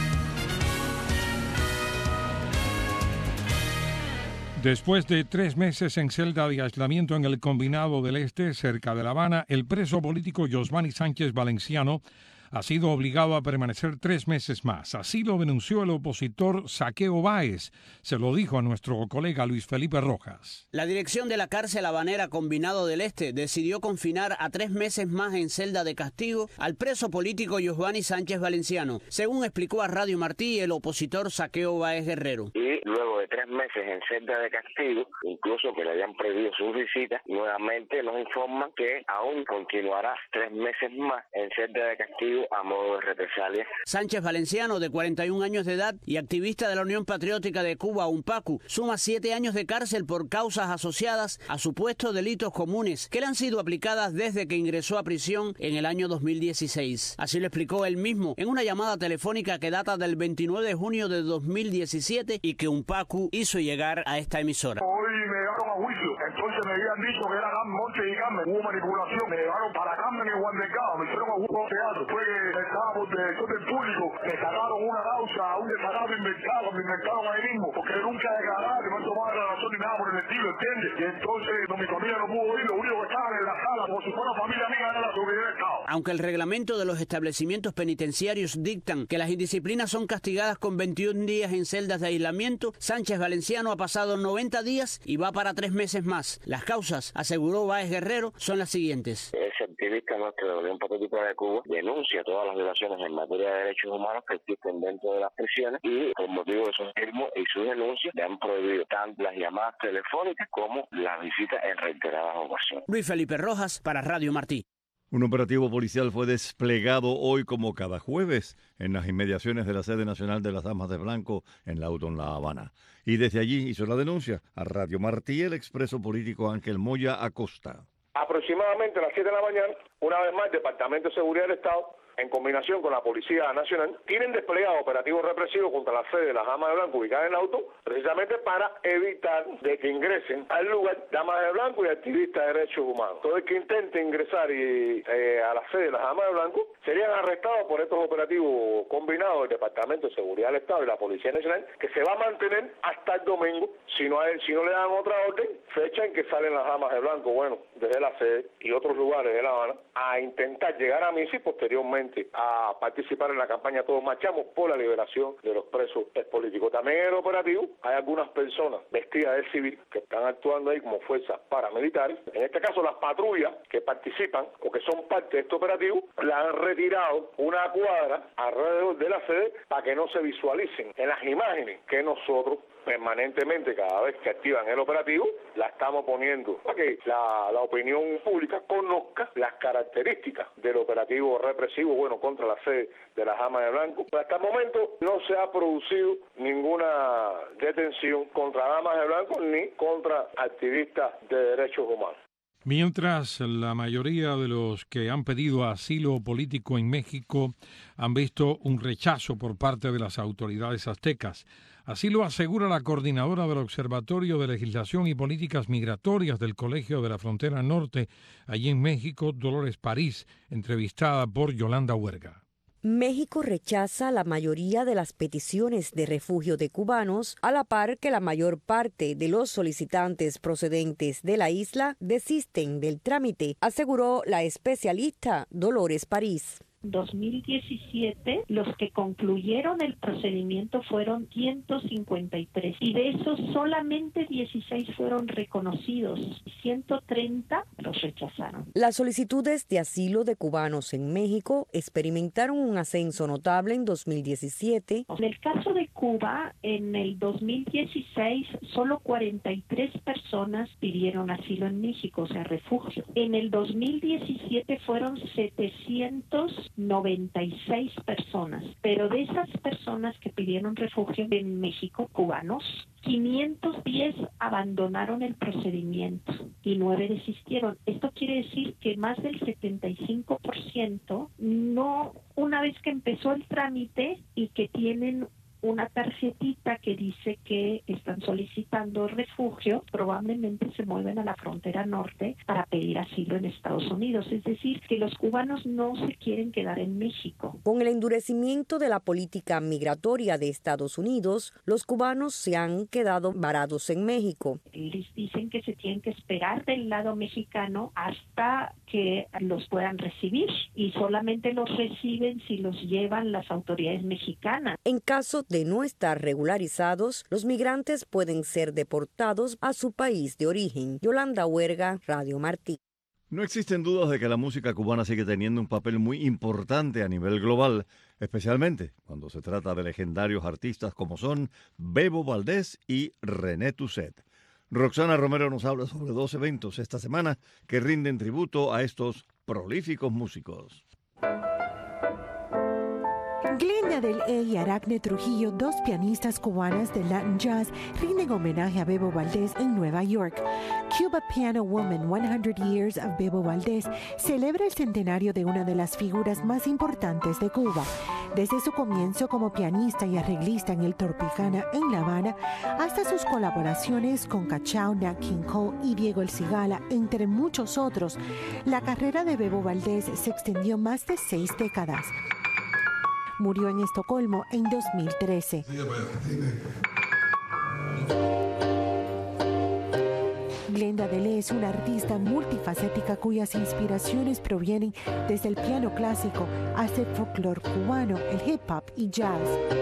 Después de 3 meses en celda de aislamiento en el Combinado del Este, cerca de La Habana, el preso político Yosmany Sánchez Valenciano ha sido obligado a permanecer 3 meses más. Así lo denunció el opositor Saqueo Báez. Se lo dijo a nuestro colega Luis Felipe Rojas. La dirección de la cárcel habanera Combinado del Este decidió confinar a 3 meses más en celda de castigo al preso político Yosmany Sánchez Valenciano, según explicó a Radio Martí el opositor Saqueo Báez Guerrero. Y luego de 3 meses en celda de castigo, incluso que le hayan prohibido sus visitas, nuevamente nos informan que aún continuará 3 meses más en celda de castigo a modo de represalia. Sánchez Valenciano, de 41 años de edad y activista de la Unión Patriótica de Cuba, UNPACU, suma 7 años de cárcel por causas asociadas a supuestos delitos comunes que le han sido aplicadas desde que ingresó a prisión en el año 2016. Así lo explicó él mismo en una llamada telefónica que data del 29 de junio de 2017 y que UNPACU hizo llegar a esta emisora. Hoy me llegaron a juicio, entonces me habían dicho que era Monte y Carmen, hubo manipulación, me llevaron para Carmen y Juan Delgado, me hicieron a un teatro, fue que estábamos del público, me sacaron una causa, un desarrollo inventado, me inventaron ahí mismo, porque nunca declararon, que no han tomado declaración ni nada por el estilo, ¿entiendes? Y entonces mi familia no pudo ir, lo único que estaban en la sala, como si fuera familia mía, era la seguridad del Estado. Aunque el reglamento de los establecimientos penitenciarios dictan que las indisciplinas son castigadas con 21 días en celdas de aislamiento, Sánchez Valenciano ha pasado 90 días y va para 3 meses más. Las causas, aseguró Báez Guerrero, son las siguientes. Ese activista nuestro de la Unión Patriótica de Cuba denuncia todas las violaciones en materia de derechos humanos que existen dentro de las prisiones y por motivo de su firmo y su denuncia le han prohibido tanto las llamadas telefónicas como las visitas en reiteradas ocasiones. Luis Felipe Rojas para Radio Martí. Un operativo policial fue desplegado hoy como cada jueves en las inmediaciones de la sede nacional de las Damas de Blanco en la Auto en La Habana. Y desde allí hizo la denuncia a Radio Martí el expreso político Ángel Moya Acosta. Aproximadamente a las 7 de la mañana, una vez más, el Departamento de Seguridad del Estado, en combinación con la Policía Nacional, tienen desplegado operativos represivos contra la sede de las Damas de Blanco ubicada en el auto, precisamente para evitar de que ingresen al lugar Damas de Blanco y activistas de derechos humanos. Todo el que intente ingresar a la sede de las Damas de Blanco serían arrestados por estos operativos combinados del Departamento de Seguridad del Estado y la Policía Nacional, que se va a mantener hasta el domingo, si no le dan otra orden, fecha en que salen las Damas de Blanco, bueno, desde la sede y otros lugares de La Habana, a intentar llegar a misa y posteriormente a participar en la campaña Todos Marchamos por la liberación de los presos políticos. También en el operativo hay algunas personas vestidas de civil que están actuando ahí como fuerzas paramilitares. En este caso las patrullas que participan o que son parte de este operativo la han retirado una cuadra alrededor de la sede para que no se visualicen en las imágenes que nosotros permanentemente cada vez que activan el operativo, la estamos poniendo para que la opinión pública conozca las características del operativo represivo, contra la sede de las Damas de Blanco. Hasta el momento no se ha producido ninguna detención contra Damas de Blanco ni contra activistas de derechos humanos. Mientras la mayoría de los que han pedido asilo político en México han visto un rechazo por parte de las autoridades aztecas. Así lo asegura la coordinadora del Observatorio de Legislación y Políticas Migratorias del Colegio de la Frontera Norte, allí en México, Dolores París, entrevistada por Yolanda Huerga. México rechaza la mayoría de las peticiones de refugio de cubanos, a la par que la mayor parte de los solicitantes procedentes de la isla desisten del trámite, aseguró la especialista Dolores París. 2017, los que concluyeron el procedimiento fueron 153 y de esos solamente 16 fueron reconocidos, 130 los rechazaron. Las solicitudes de asilo de cubanos en México experimentaron un ascenso notable en 2017. En el caso de Cuba, en el 2016, solo 43 personas pidieron asilo en México, o sea, refugio. En el 2017 fueron 796 personas, pero de esas personas que pidieron refugio en México, cubanos, 510 abandonaron el procedimiento y 9 desistieron. Esto quiere decir que más del 75% no, una vez que empezó el trámite y que tienen una tarjetita que dice que están solicitando refugio, probablemente se mueven a la frontera norte para pedir asilo en Estados Unidos. Es decir, que los cubanos no se quieren quedar en México. Con el endurecimiento de la política migratoria de Estados Unidos, los cubanos se han quedado varados en México. Les dicen que se tienen que esperar del lado mexicano hasta que los puedan recibir y solamente los reciben si los llevan las autoridades mexicanas. En caso de no estar regularizados, los migrantes pueden ser deportados a su país de origen. Yolanda Huerga, Radio Martí. No existen dudas de que la música cubana sigue teniendo un papel muy importante a nivel global, especialmente cuando se trata de legendarios artistas como son Bebo Valdés y René Toussaint. Roxana Romero nos habla sobre 2 eventos esta semana que rinden tributo a estos prolíficos músicos. Glenda Del E y Aracne Trujillo, 2 pianistas cubanas de Latin Jazz, rinden homenaje a Bebo Valdés en Nueva York. Cuba Piano Woman 100 Years of Bebo Valdés celebra el centenario de una de las figuras más importantes de Cuba. Desde su comienzo como pianista y arreglista en el Tropicana en La Habana, hasta sus colaboraciones con Cachao, Nat King Cole y Diego El Cigala, entre muchos otros, la carrera de Bebo Valdés se extendió más de 6 décadas. Murió en Estocolmo en 2013. Glenda Del E es una artista multifacética cuyas inspiraciones provienen desde el piano clásico hasta el folclore cubano, el hip hop y jazz.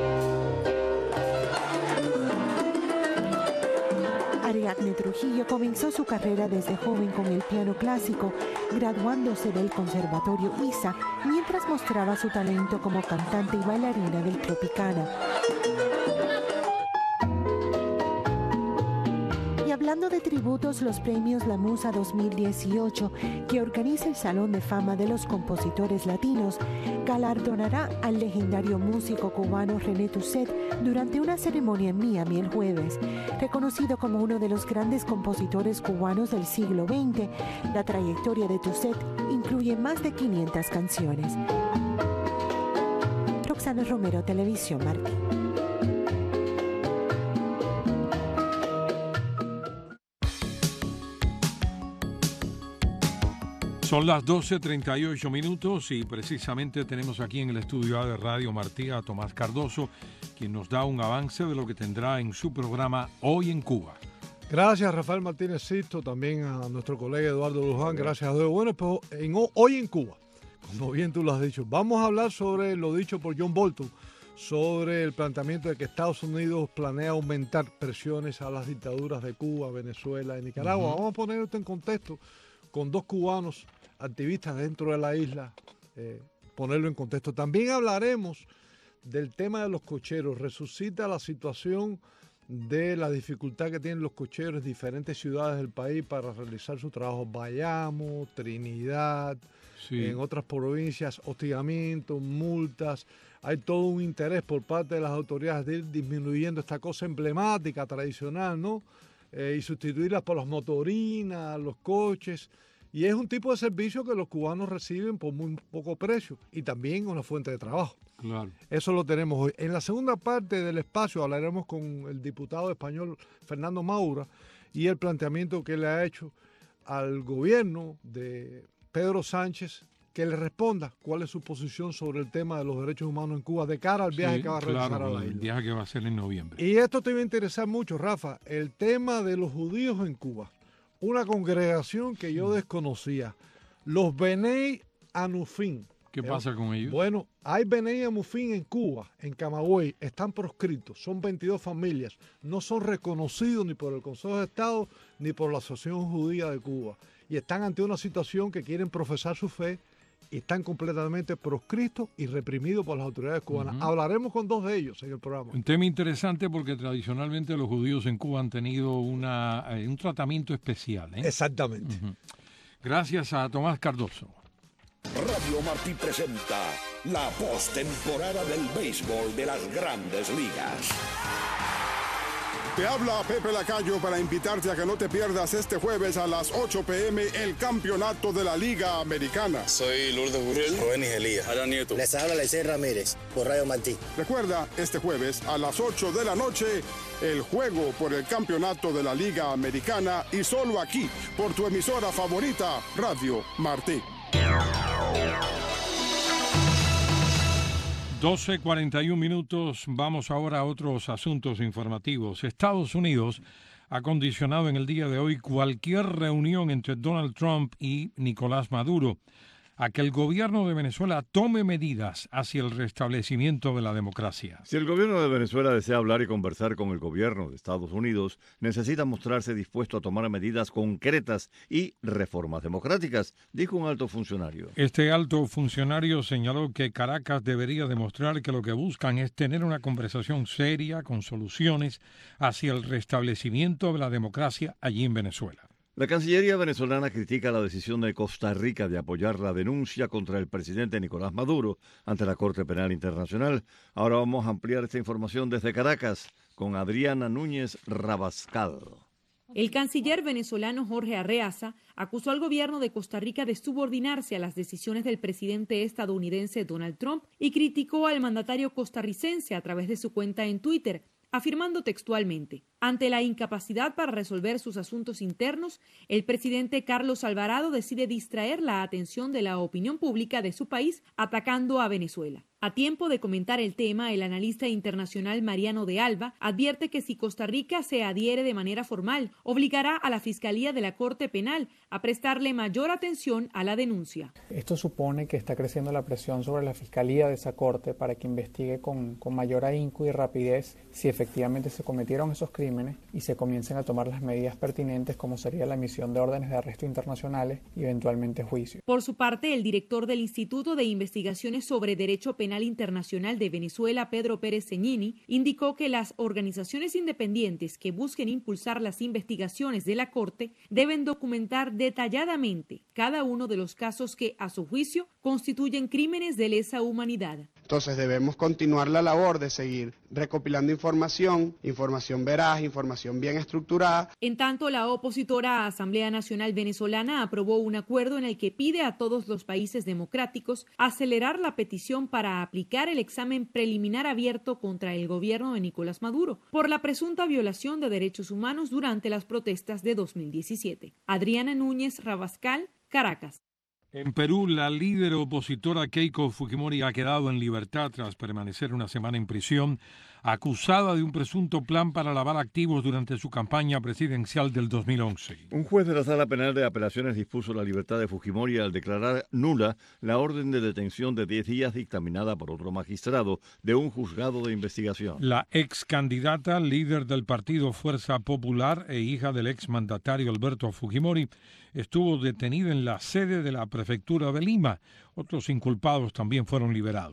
Ariadne Trujillo comenzó su carrera desde joven con el piano clásico, graduándose del Conservatorio ISA, mientras mostraba su talento como cantante y bailarina del Tropicana. Y hablando de tributos, los premios La Musa 2018, que organiza el Salón de Fama de los Compositores Latinos, galardonará al legendario músico cubano René Toussaint durante una ceremonia en Miami el jueves. Reconocido como uno de los grandes compositores cubanos del siglo XX, la trayectoria de Toussaint incluye más de 500 canciones. Roxana Romero, Televisión Martí. Son las 12:38 y precisamente tenemos aquí en el estudio A de Radio Martí a Tomás Cardoso, quien nos da un avance de lo que tendrá en su programa Hoy en Cuba. Gracias, Rafael Martínez Sisto, también a nuestro colega Eduardo Luján. Gracias a Dios. Bueno, pues Hoy en Cuba, como bien tú lo has dicho, vamos a hablar sobre lo dicho por John Bolton, sobre el planteamiento de que Estados Unidos planea aumentar presiones a las dictaduras de Cuba, Venezuela y Nicaragua. Vamos a poner esto en contexto con 2 cubanos activistas dentro de la isla, ponerlo en contexto. También hablaremos del tema de los cocheros. Resucita la situación de la dificultad que tienen los cocheros en diferentes ciudades del país para realizar su trabajo. Bayamo, Trinidad, en otras provincias, hostigamientos, multas. Hay todo un interés por parte de las autoridades de ir disminuyendo esta cosa emblemática, tradicional, ¿no? Y sustituirlas por las motorinas, los coches. Y es un tipo de servicio que los cubanos reciben por muy poco precio y también una fuente de trabajo. Claro. Eso lo tenemos hoy. En la segunda parte del espacio hablaremos con el diputado español Fernando Maura y el planteamiento que le ha hecho al gobierno de Pedro Sánchez, que le responda cuál es su posición sobre el tema de los derechos humanos en Cuba de cara al viaje que va a realizar a la isla. El viaje que va a hacer en noviembre. Y esto te va a interesar mucho, Rafa, el tema de los judíos en Cuba. Una congregación que yo desconocía, los Benei Anufim. ¿Qué pasa con ellos? Bueno, hay Benei Anufim en Cuba, en Camagüey, están proscritos, son 22 familias, no son reconocidos ni por el Consejo de Estado ni por la Asociación Judía de Cuba. Y están ante una situación que quieren profesar su fe y están completamente proscritos y reprimidos por las autoridades cubanas. Hablaremos con dos de ellos en el programa. Un tema interesante porque tradicionalmente los judíos en Cuba han tenido un tratamiento especial. Exactamente. Gracias a Tomás Cardoso. Radio Martí presenta la postemporada del béisbol de las Grandes Ligas. Te habla Pepe Lacayo para invitarte a que no te pierdas este jueves a las 8 p.m. el campeonato de la Liga Americana. Soy Lourdes Burrell, Rubén Elías, Alan Nieto. Les habla Lecey Ramírez por Radio Martí. Recuerda, este jueves a las 8 de la noche, el juego por el campeonato de la Liga Americana y solo aquí, por tu emisora favorita, Radio Martí. 12:41 minutos. Vamos ahora a otros asuntos informativos. Estados Unidos ha condicionado en el día de hoy cualquier reunión entre Donald Trump y Nicolás Maduro a que el gobierno de Venezuela tome medidas hacia el restablecimiento de la democracia. Si el gobierno de Venezuela desea hablar y conversar con el gobierno de Estados Unidos, necesita mostrarse dispuesto a tomar medidas concretas y reformas democráticas, dijo un alto funcionario. Este alto funcionario señaló que Caracas debería demostrar que lo que buscan es tener una conversación seria con soluciones hacia el restablecimiento de la democracia allí en Venezuela. La Cancillería venezolana critica la decisión de Costa Rica de apoyar la denuncia contra el presidente Nicolás Maduro ante la Corte Penal Internacional. Ahora vamos a ampliar esta información desde Caracas con Adriana Núñez Rabascal. El canciller venezolano Jorge Arreaza acusó al gobierno de Costa Rica de subordinarse a las decisiones del presidente estadounidense Donald Trump y criticó al mandatario costarricense a través de su cuenta en Twitter, afirmando textualmente: ante la incapacidad para resolver sus asuntos internos, el presidente Carlos Alvarado decide distraer la atención de la opinión pública de su país atacando a Venezuela. A tiempo de comentar el tema, el analista internacional Mariano de Alba advierte que si Costa Rica se adhiere de manera formal, obligará a la Fiscalía de la Corte Penal a prestarle mayor atención a la denuncia. Esto supone que está creciendo la presión sobre la Fiscalía de esa Corte para que investigue con mayor ahínco y rapidez si efectivamente se cometieron esos crímenes y se comiencen a tomar las medidas pertinentes, como sería la emisión de órdenes de arresto internacionales y eventualmente juicio. Por su parte, el director del Instituto de Investigaciones sobre Derecho Penal Internacional de Venezuela, Pedro Pérez Ceñini, indicó que las organizaciones independientes que busquen impulsar las investigaciones de la Corte deben documentar detalladamente cada uno de los casos que, a su juicio, constituyen crímenes de lesa humanidad. Entonces debemos continuar la labor de seguir recopilando información veraz, información bien estructurada. En tanto, la opositora Asamblea Nacional Venezolana aprobó un acuerdo en el que pide a todos los países democráticos acelerar la petición para aplicar el examen preliminar abierto contra el gobierno de Nicolás Maduro por la presunta violación de derechos humanos durante las protestas de 2017. Adriana Núñez Rabascal, Caracas. En Perú, la líder opositora Keiko Fujimori ha quedado en libertad tras permanecer una semana en prisión, acusada de un presunto plan para lavar activos durante su campaña presidencial del 2011. Un juez de la Sala Penal de Apelaciones dispuso la libertad de Fujimori al declarar nula la orden de detención de 10 días dictaminada por otro magistrado de un juzgado de investigación. La ex candidata, líder del partido Fuerza Popular e hija del ex mandatario Alberto Fujimori, estuvo detenida en la sede de la prefectura de Lima. Otros inculpados también fueron liberados.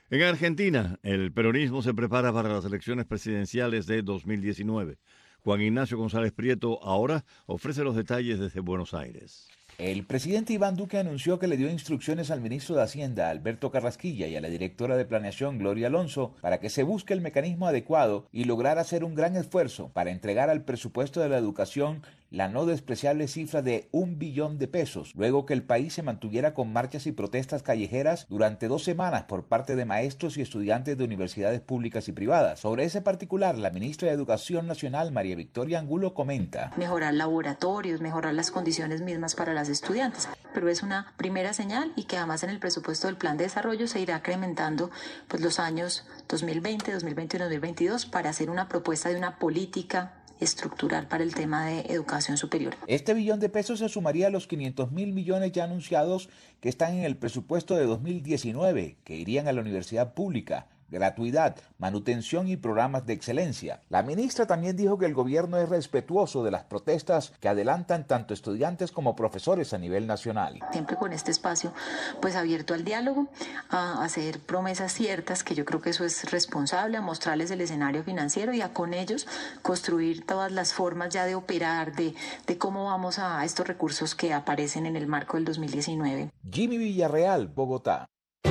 En Argentina, el peronismo se prepara para las elecciones presidenciales de 2019. Juan Ignacio González Prieto ahora ofrece los detalles desde Buenos Aires. El presidente Iván Duque anunció que le dio instrucciones al ministro de Hacienda, Alberto Carrasquilla, y a la directora de Planeación, Gloria Alonso, para que se busque el mecanismo adecuado y lograr hacer un gran esfuerzo para entregar al presupuesto de la educación la no despreciable cifra de 1 billón de pesos, luego que el país se mantuviera con marchas y protestas callejeras durante 2 semanas por parte de maestros y estudiantes de universidades públicas y privadas. Sobre ese particular, la ministra de Educación Nacional, María Victoria Angulo, comenta: mejorar laboratorios, mejorar las condiciones mismas para las estudiantes, pero es una primera señal y que además en el presupuesto del plan de desarrollo se irá incrementando pues los años 2020, 2021 y 2022 para hacer una propuesta de una política estructural para el tema de educación superior. Este billón de pesos se sumaría a los 500.000 millones ya anunciados que están en el presupuesto de 2019, que irían a la universidad pública, gratuidad, manutención y programas de excelencia. La ministra también dijo que el gobierno es respetuoso de las protestas que adelantan tanto estudiantes como profesores a nivel nacional. Siempre con este espacio pues abierto al diálogo, a hacer promesas ciertas, que yo creo que eso es responsable, a mostrarles el escenario financiero y a con ellos construir todas las formas ya de operar, de cómo vamos a estos recursos que aparecen en el marco del 2019. Jimmy Villarreal, Bogotá.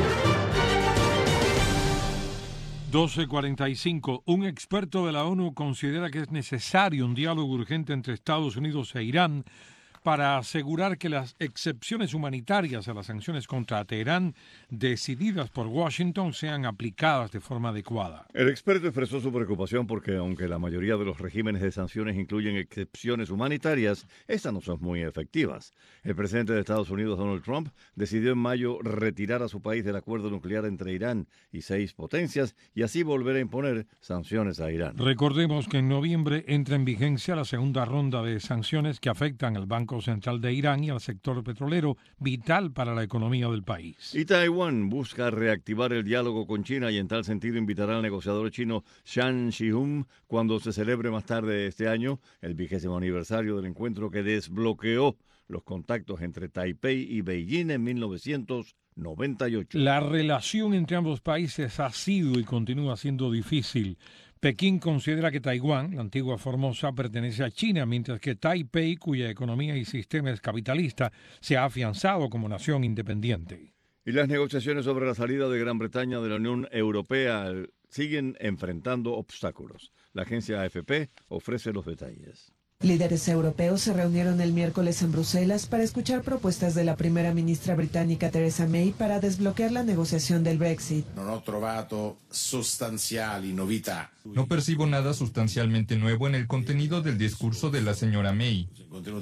12:45. Un experto de la ONU considera que es necesario un diálogo urgente entre Estados Unidos e Irán para asegurar que las excepciones humanitarias a las sanciones contra Teherán decididas por Washington sean aplicadas de forma adecuada. El experto expresó su preocupación porque, aunque la mayoría de los regímenes de sanciones incluyen excepciones humanitarias, estas no son muy efectivas. El presidente de Estados Unidos, Donald Trump, decidió en mayo retirar a su país del acuerdo nuclear entre Irán y 6 potencias y así volver a imponer sanciones a Irán. Recordemos que en noviembre entra en vigencia la segunda ronda de sanciones que afectan al Banco Central de Irán y al sector petrolero, vital para la economía del país. Y Taiwán busca reactivar el diálogo con China y en tal sentido invitará al negociador chino Zhang Shihun cuando se celebre más tarde este año el 20º aniversario del encuentro que desbloqueó los contactos entre Taipei y Beijing en 1998. La relación entre ambos países ha sido y continúa siendo difícil. Pekín considera que Taiwán, la antigua Formosa, pertenece a China, mientras que Taipei, cuya economía y sistema es capitalista, se ha afianzado como nación independiente. Y las negociaciones sobre la salida de Gran Bretaña de la Unión Europea siguen enfrentando obstáculos. La agencia AFP ofrece los detalles. Líderes europeos se reunieron el miércoles en Bruselas para escuchar propuestas de la primera ministra británica Theresa May para desbloquear la negociación del Brexit. No percibo nada sustancialmente nuevo en el contenido del discurso de la señora May.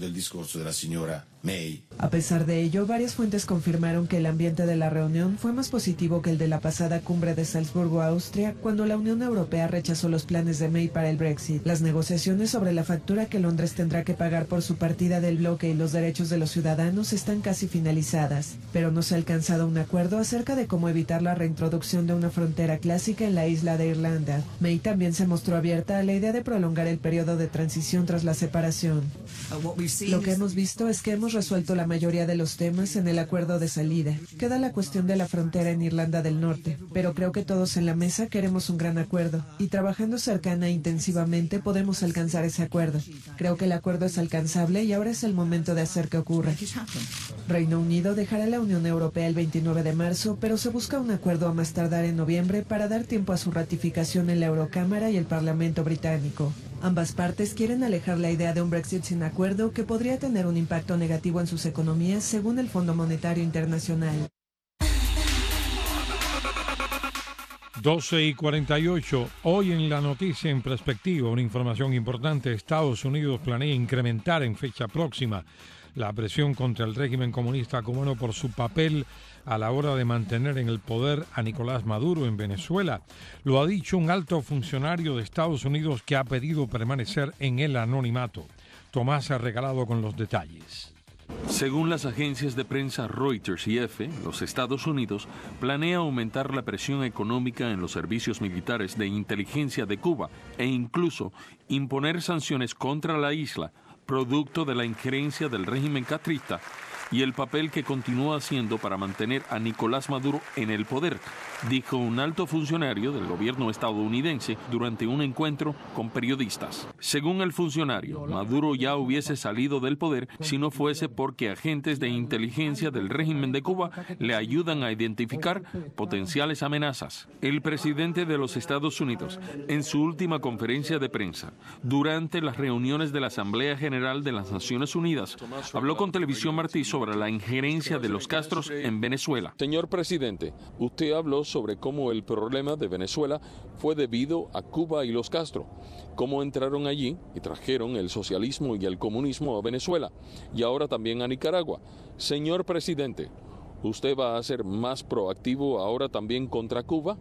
A pesar de ello, varias fuentes confirmaron que el ambiente de la reunión fue más positivo que el de la pasada cumbre de Salzburgo, Austria, cuando la Unión Europea rechazó los planes de May para el Brexit. Las negociaciones sobre la factura que Londres tendrá que pagar por su partida del bloque y los derechos de los ciudadanos están casi finalizadas, pero no se ha alcanzado un acuerdo acerca de cómo evitar la reintroducción de una frontera clásica en la isla de Irlanda. May también se mostró abierta a la idea de prolongar el periodo de transición tras la separación. Lo que hemos visto es que hemos resuelto la mayoría de los temas en el acuerdo de salida. Queda la cuestión de la frontera en Irlanda del Norte, pero creo que todos en la mesa queremos un gran acuerdo y trabajando cercana e intensivamente podemos alcanzar ese acuerdo. Creo que el acuerdo es alcanzable y ahora es el momento de hacer que ocurra. Reino Unido dejará la Unión Europea el 29 de marzo, pero se busca un acuerdo a más tardar en noviembre para dar tiempo a su ratificación en la Eurocámara y el Parlamento británico. Ambas partes quieren alejar la idea de un Brexit sin acuerdo que podría tener un impacto negativo en sus economías, según el Fondo Monetario Internacional. 12:48. Hoy en la noticia en perspectiva, una información importante. Estados Unidos planea incrementar en fecha próxima la presión contra el régimen comunista cubano por su papel a la hora de mantener en el poder a Nicolás Maduro en Venezuela. Lo ha dicho un alto funcionario de Estados Unidos que ha pedido permanecer en el anonimato. Tomás ha regalado con los detalles. Según las agencias de prensa Reuters y EFE, los Estados Unidos planea aumentar la presión económica en los servicios militares de inteligencia de Cuba e incluso imponer sanciones contra la isla, producto de la injerencia del régimen castrista y el papel que continúa haciendo para mantener a Nicolás Maduro en el poder, dijo un alto funcionario del gobierno estadounidense durante un encuentro con periodistas. Según el funcionario, Maduro ya hubiese salido del poder si no fuese porque agentes de inteligencia del régimen de Cuba le ayudan a identificar potenciales amenazas. El presidente de los Estados Unidos, en su última conferencia de prensa, durante las reuniones de la Asamblea General de las Naciones Unidas, habló con Televisión Martí sobre la injerencia de los Castros en Venezuela. Señor presidente, usted habló sobre cómo el problema de Venezuela fue debido a Cuba y los Castro, cómo entraron allí y trajeron el socialismo y el comunismo a Venezuela y ahora también a Nicaragua. Señor presidente, ¿usted va a ser más proactivo ahora también contra Cuba?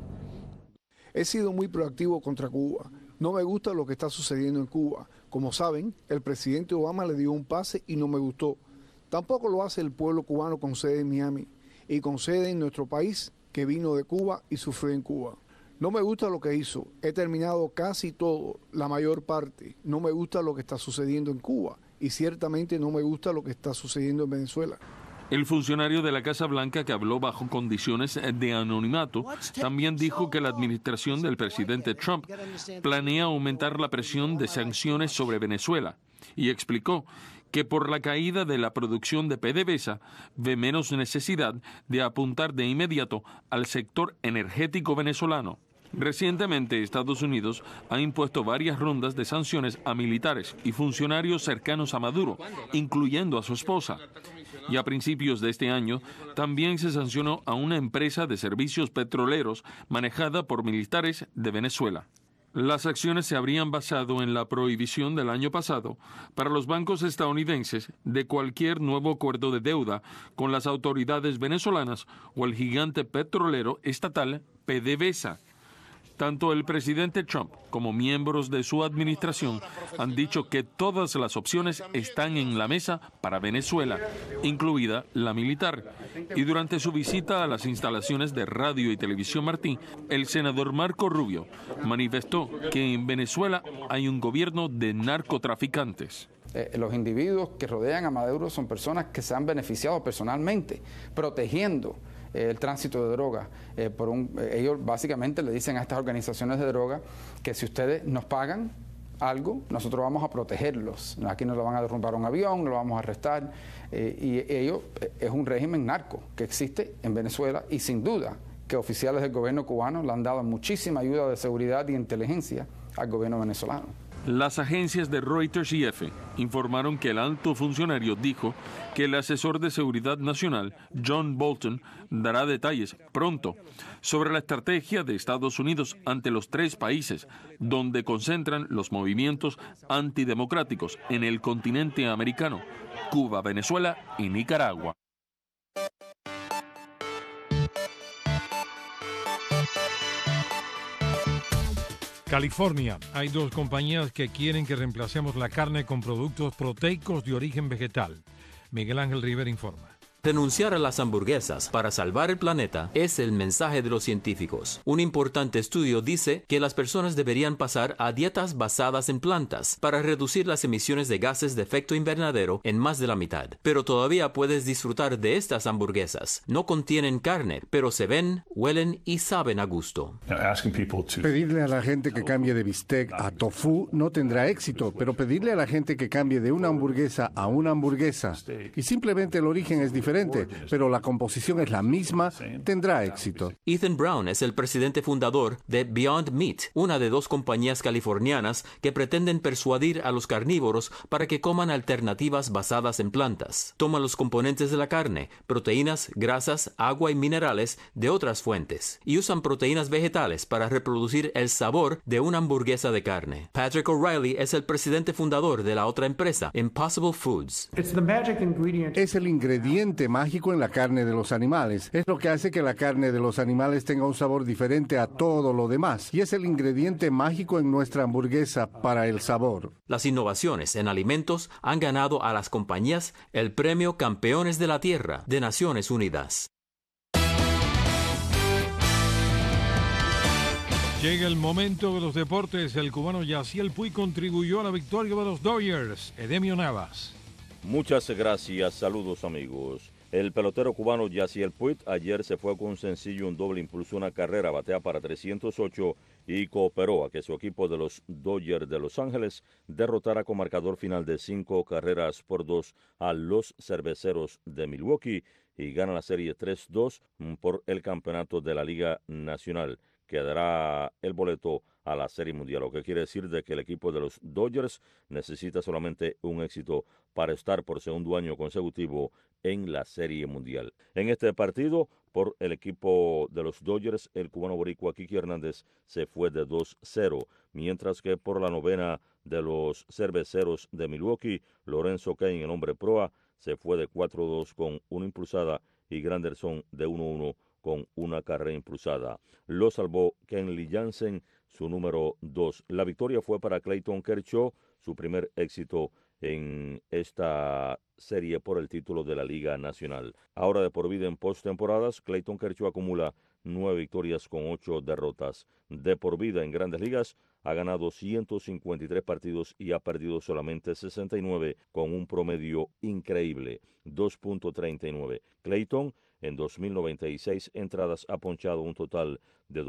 He sido muy proactivo contra Cuba. No me gusta lo que está sucediendo en Cuba. Como saben, el presidente Obama le dio un pase y no me gustó. Tampoco lo hace el pueblo cubano con sede en Miami y con sede en nuestro país, que vino de Cuba y sufrió en Cuba. No me gusta lo que hizo. He terminado casi todo, la mayor parte. No me gusta lo que está sucediendo en Cuba y ciertamente no me gusta lo que está sucediendo en Venezuela. El funcionario de la Casa Blanca, que habló bajo condiciones de anonimato, también dijo que la administración del presidente Trump planea aumentar la presión de sanciones sobre Venezuela y explicó que por la caída de la producción de PDVSA ve menos necesidad de apuntar de inmediato al sector energético venezolano. Recientemente, Estados Unidos ha impuesto varias rondas de sanciones a militares y funcionarios cercanos a Maduro, incluyendo a su esposa. Y a principios de este año, también se sancionó a una empresa de servicios petroleros manejada por militares de Venezuela. Las acciones se habrían basado en la prohibición del año pasado para los bancos estadounidenses de cualquier nuevo acuerdo de deuda con las autoridades venezolanas o el gigante petrolero estatal PDVSA. Tanto el presidente Trump como miembros de su administración han dicho que todas las opciones están en la mesa para Venezuela, incluida la militar. Y durante su visita a las instalaciones de Radio y Televisión Martí, el senador Marco Rubio manifestó que en Venezuela hay un gobierno de narcotraficantes. Los individuos que rodean a Maduro son personas que se han beneficiado personalmente, protegiendo el tránsito de droga. Ellos básicamente le dicen a estas organizaciones de droga que si ustedes nos pagan algo, nosotros vamos a protegerlos. Aquí no lo van a derrumbar un avión, no lo vamos a arrestar. Y ellos, es un régimen narco que existe en Venezuela y sin duda que oficiales del gobierno cubano le han dado muchísima ayuda de seguridad y inteligencia al gobierno venezolano. Las agencias de Reuters y EFE informaron que el alto funcionario dijo que el asesor de seguridad nacional, John Bolton, dará detalles pronto sobre la estrategia de Estados Unidos ante los tres países donde concentran los movimientos antidemocráticos en el continente americano: Cuba, Venezuela y Nicaragua. California. Hay dos compañías que quieren que reemplacemos la carne con productos proteicos de origen vegetal. Miguel Ángel Rivera informa. Renunciar a las hamburguesas para salvar el planeta es el mensaje de los científicos. Un importante estudio dice que las personas deberían pasar a dietas basadas en plantas para reducir las emisiones de gases de efecto invernadero en más de la mitad. Pero todavía puedes disfrutar de estas hamburguesas. No contienen carne, pero se ven, huelen y saben a gusto. Pedirle a la gente que cambie de bistec a tofu no tendrá éxito, pero pedirle a la gente que cambie de una hamburguesa a una hamburguesa y simplemente el origen es diferente, pero la composición es la misma, tendrá éxito. Ethan Brown es el presidente fundador de Beyond Meat, una de dos compañías californianas que pretenden persuadir a los carnívoros para que coman alternativas basadas en plantas. Toman los componentes de la carne, proteínas, grasas, agua y minerales de otras fuentes, y usan proteínas vegetales para reproducir el sabor de una hamburguesa de carne. Patrick O'Reilly es el presidente fundador de la otra empresa, Impossible Foods. Es el ingrediente mágico en la carne de los animales. Es lo que hace que la carne de los animales tenga un sabor diferente a todo lo demás. Y es el ingrediente mágico en nuestra hamburguesa para el sabor. Las innovaciones en alimentos han ganado a las compañías el premio Campeones de la Tierra de Naciones Unidas. Llega el momento de los deportes. El cubano Yaciel Puig contribuyó a la victoria de los Dodgers. Edemio Navas. Muchas gracias, saludos amigos. El pelotero cubano Yasiel Puig ayer se fue con un sencillo, un doble, impulsó una carrera, batea para 308 y cooperó a que su equipo de los Dodgers de Los Ángeles derrotara con marcador final de 5-2 a los Cerveceros de Milwaukee y gana la serie 3-2 por el campeonato de la Liga Nacional, que dará el boleto a la Serie Mundial, lo que quiere decir de que el equipo de los Dodgers necesita solamente un éxito para estar por segundo año consecutivo en la Serie Mundial. En este partido, por el equipo de los Dodgers, el cubano boricua Kiki Hernández se fue de 2-0, mientras que por la novena de los Cerveceros de Milwaukee, Lorenzo Cain, el hombre proa, se fue de 4-2 con una impulsada y Granderson de 1-1 con una carrera impulsada. Lo salvó Kenley Jansen, su número 2. La victoria fue para Clayton Kershaw, su primer éxito en esta serie por el título de la Liga Nacional. Ahora de por vida en postemporadas, Clayton Kershaw acumula 9 victorias con 8 derrotas. De por vida en Grandes Ligas, ha ganado 153 partidos y ha perdido solamente 69 con un promedio increíble, 2.39. Clayton en 2.096 entradas ha ponchado un total de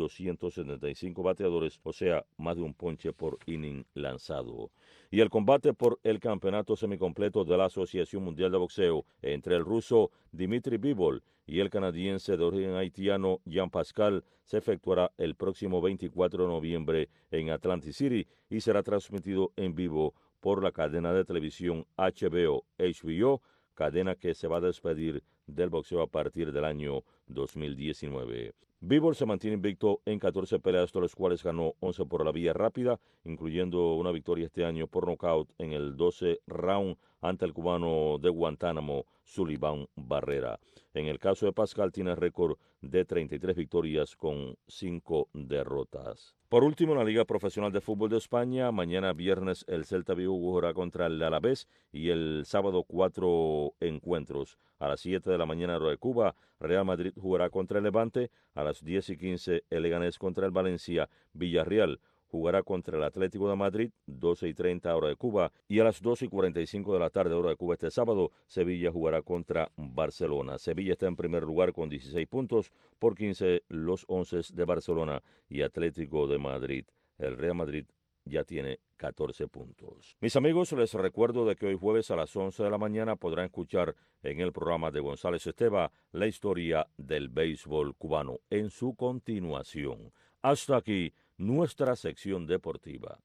2.275 bateadores, o sea, más de un ponche por inning lanzado. Y el combate por el campeonato semicompleto de la Asociación Mundial de Boxeo entre el ruso Dmitry Bivol y el canadiense de origen haitiano Jean Pascal se efectuará el próximo 24 de noviembre en Atlantic City y será transmitido en vivo por la cadena de televisión HBO, cadena que se va a despedir del boxeo a partir del año 2019. Bivol se mantiene invicto en 14 peleas, de las cuales ganó 11 por la vía rápida, incluyendo una victoria este año por nocaut en el 12 round ante el cubano de Guantánamo, Sullivan Barrera. En el caso de Pascal, tiene récord de 33 victorias con 5 derrotas. Por último, en la Liga Profesional de Fútbol de España, mañana viernes el Celta Vigo jugará contra el Alavés y el sábado 4 encuentros. A las 7 de la mañana hora de Cuba, Real Madrid jugará contra el Levante, a las 10:15 el Leganés contra el Valencia, Villarreal jugará contra el Atlético de Madrid, 12:30 hora de Cuba, y a las 12:45 de la tarde hora de Cuba este sábado, Sevilla jugará contra Barcelona. Sevilla está en primer lugar con 16 puntos, por 15 los 11 de Barcelona y Atlético de Madrid. El Real Madrid ya tiene 14 puntos. Mis amigos, les recuerdo de que hoy jueves a las 11 de la mañana podrán escuchar en el programa de González Esteva la historia del béisbol cubano en su continuación. Hasta aquí nuestra sección deportiva.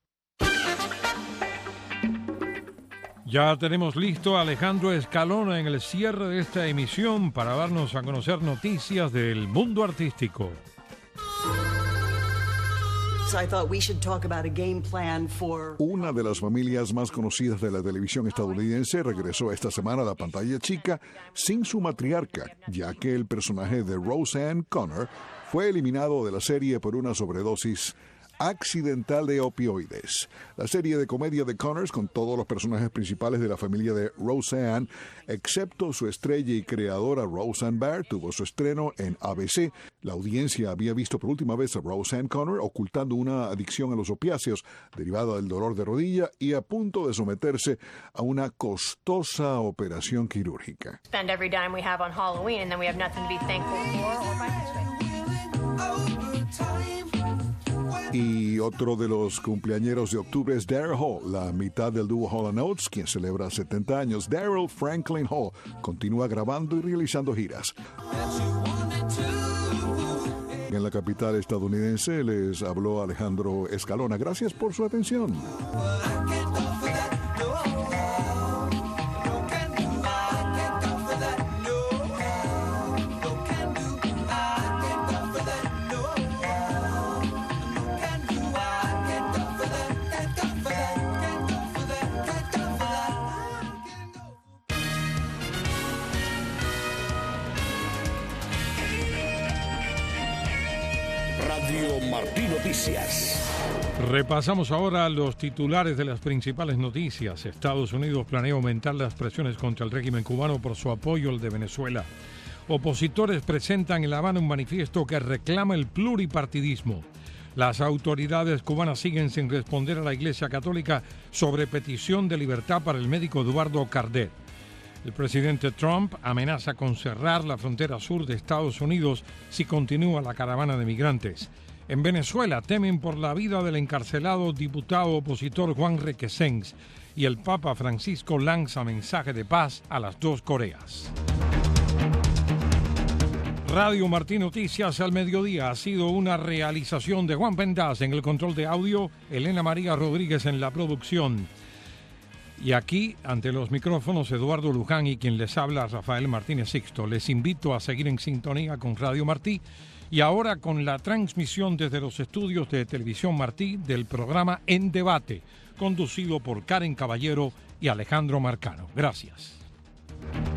Ya tenemos listo a Alejandro Escalona en el cierre de esta emisión para darnos a conocer noticias del mundo artístico. Una de las familias más conocidas de la televisión estadounidense regresó esta semana a la pantalla chica sin su matriarca, ya que el personaje de Roseanne Connor fue eliminado de la serie por una sobredosis accidental de opioides. La serie de comedia de Connors, con todos los personajes principales de la familia de Roseanne, excepto su estrella y creadora Roseanne Barr, tuvo su estreno en ABC. La audiencia había visto por última vez a Roseanne Connor ocultando una adicción a los opiáceos derivada del dolor de rodilla y a punto de someterse a una costosa operación quirúrgica. Spend every dime we have on Halloween and then we have nothing to be thankful for or financially. Y otro de los cumpleañeros de octubre es Daryl Hall, la mitad del dúo Hall & Oates, quien celebra 70 años. Daryl Franklin Hall continúa grabando y realizando giras. En la capital estadounidense les habló Alejandro Escalona. Gracias por su atención. Martí Noticias. Repasamos ahora los titulares de las principales noticias. Estados Unidos planea aumentar las presiones contra el régimen cubano por su apoyo al de Venezuela. Opositores presentan en La Habana un manifiesto que reclama el pluripartidismo. Las autoridades cubanas siguen sin responder a la Iglesia Católica sobre petición de libertad para el médico Eduardo Cardet. El presidente Trump amenaza con cerrar la frontera sur de Estados Unidos si continúa la caravana de migrantes. En Venezuela temen por la vida del encarcelado diputado opositor Juan Requesens y el Papa Francisco lanza mensaje de paz a las dos Coreas. Radio Martí Noticias al mediodía ha sido una realización de Juan Pendas en el control de audio, Elena María Rodríguez en la producción. Y aquí, ante los micrófonos, Eduardo Luján y quien les habla, Rafael Martínez Sixto. Les invito a seguir en sintonía con Radio Martí y ahora con la transmisión desde los estudios de Televisión Martí del programa En Debate, conducido por Karen Caballero y Alejandro Marcano. Gracias.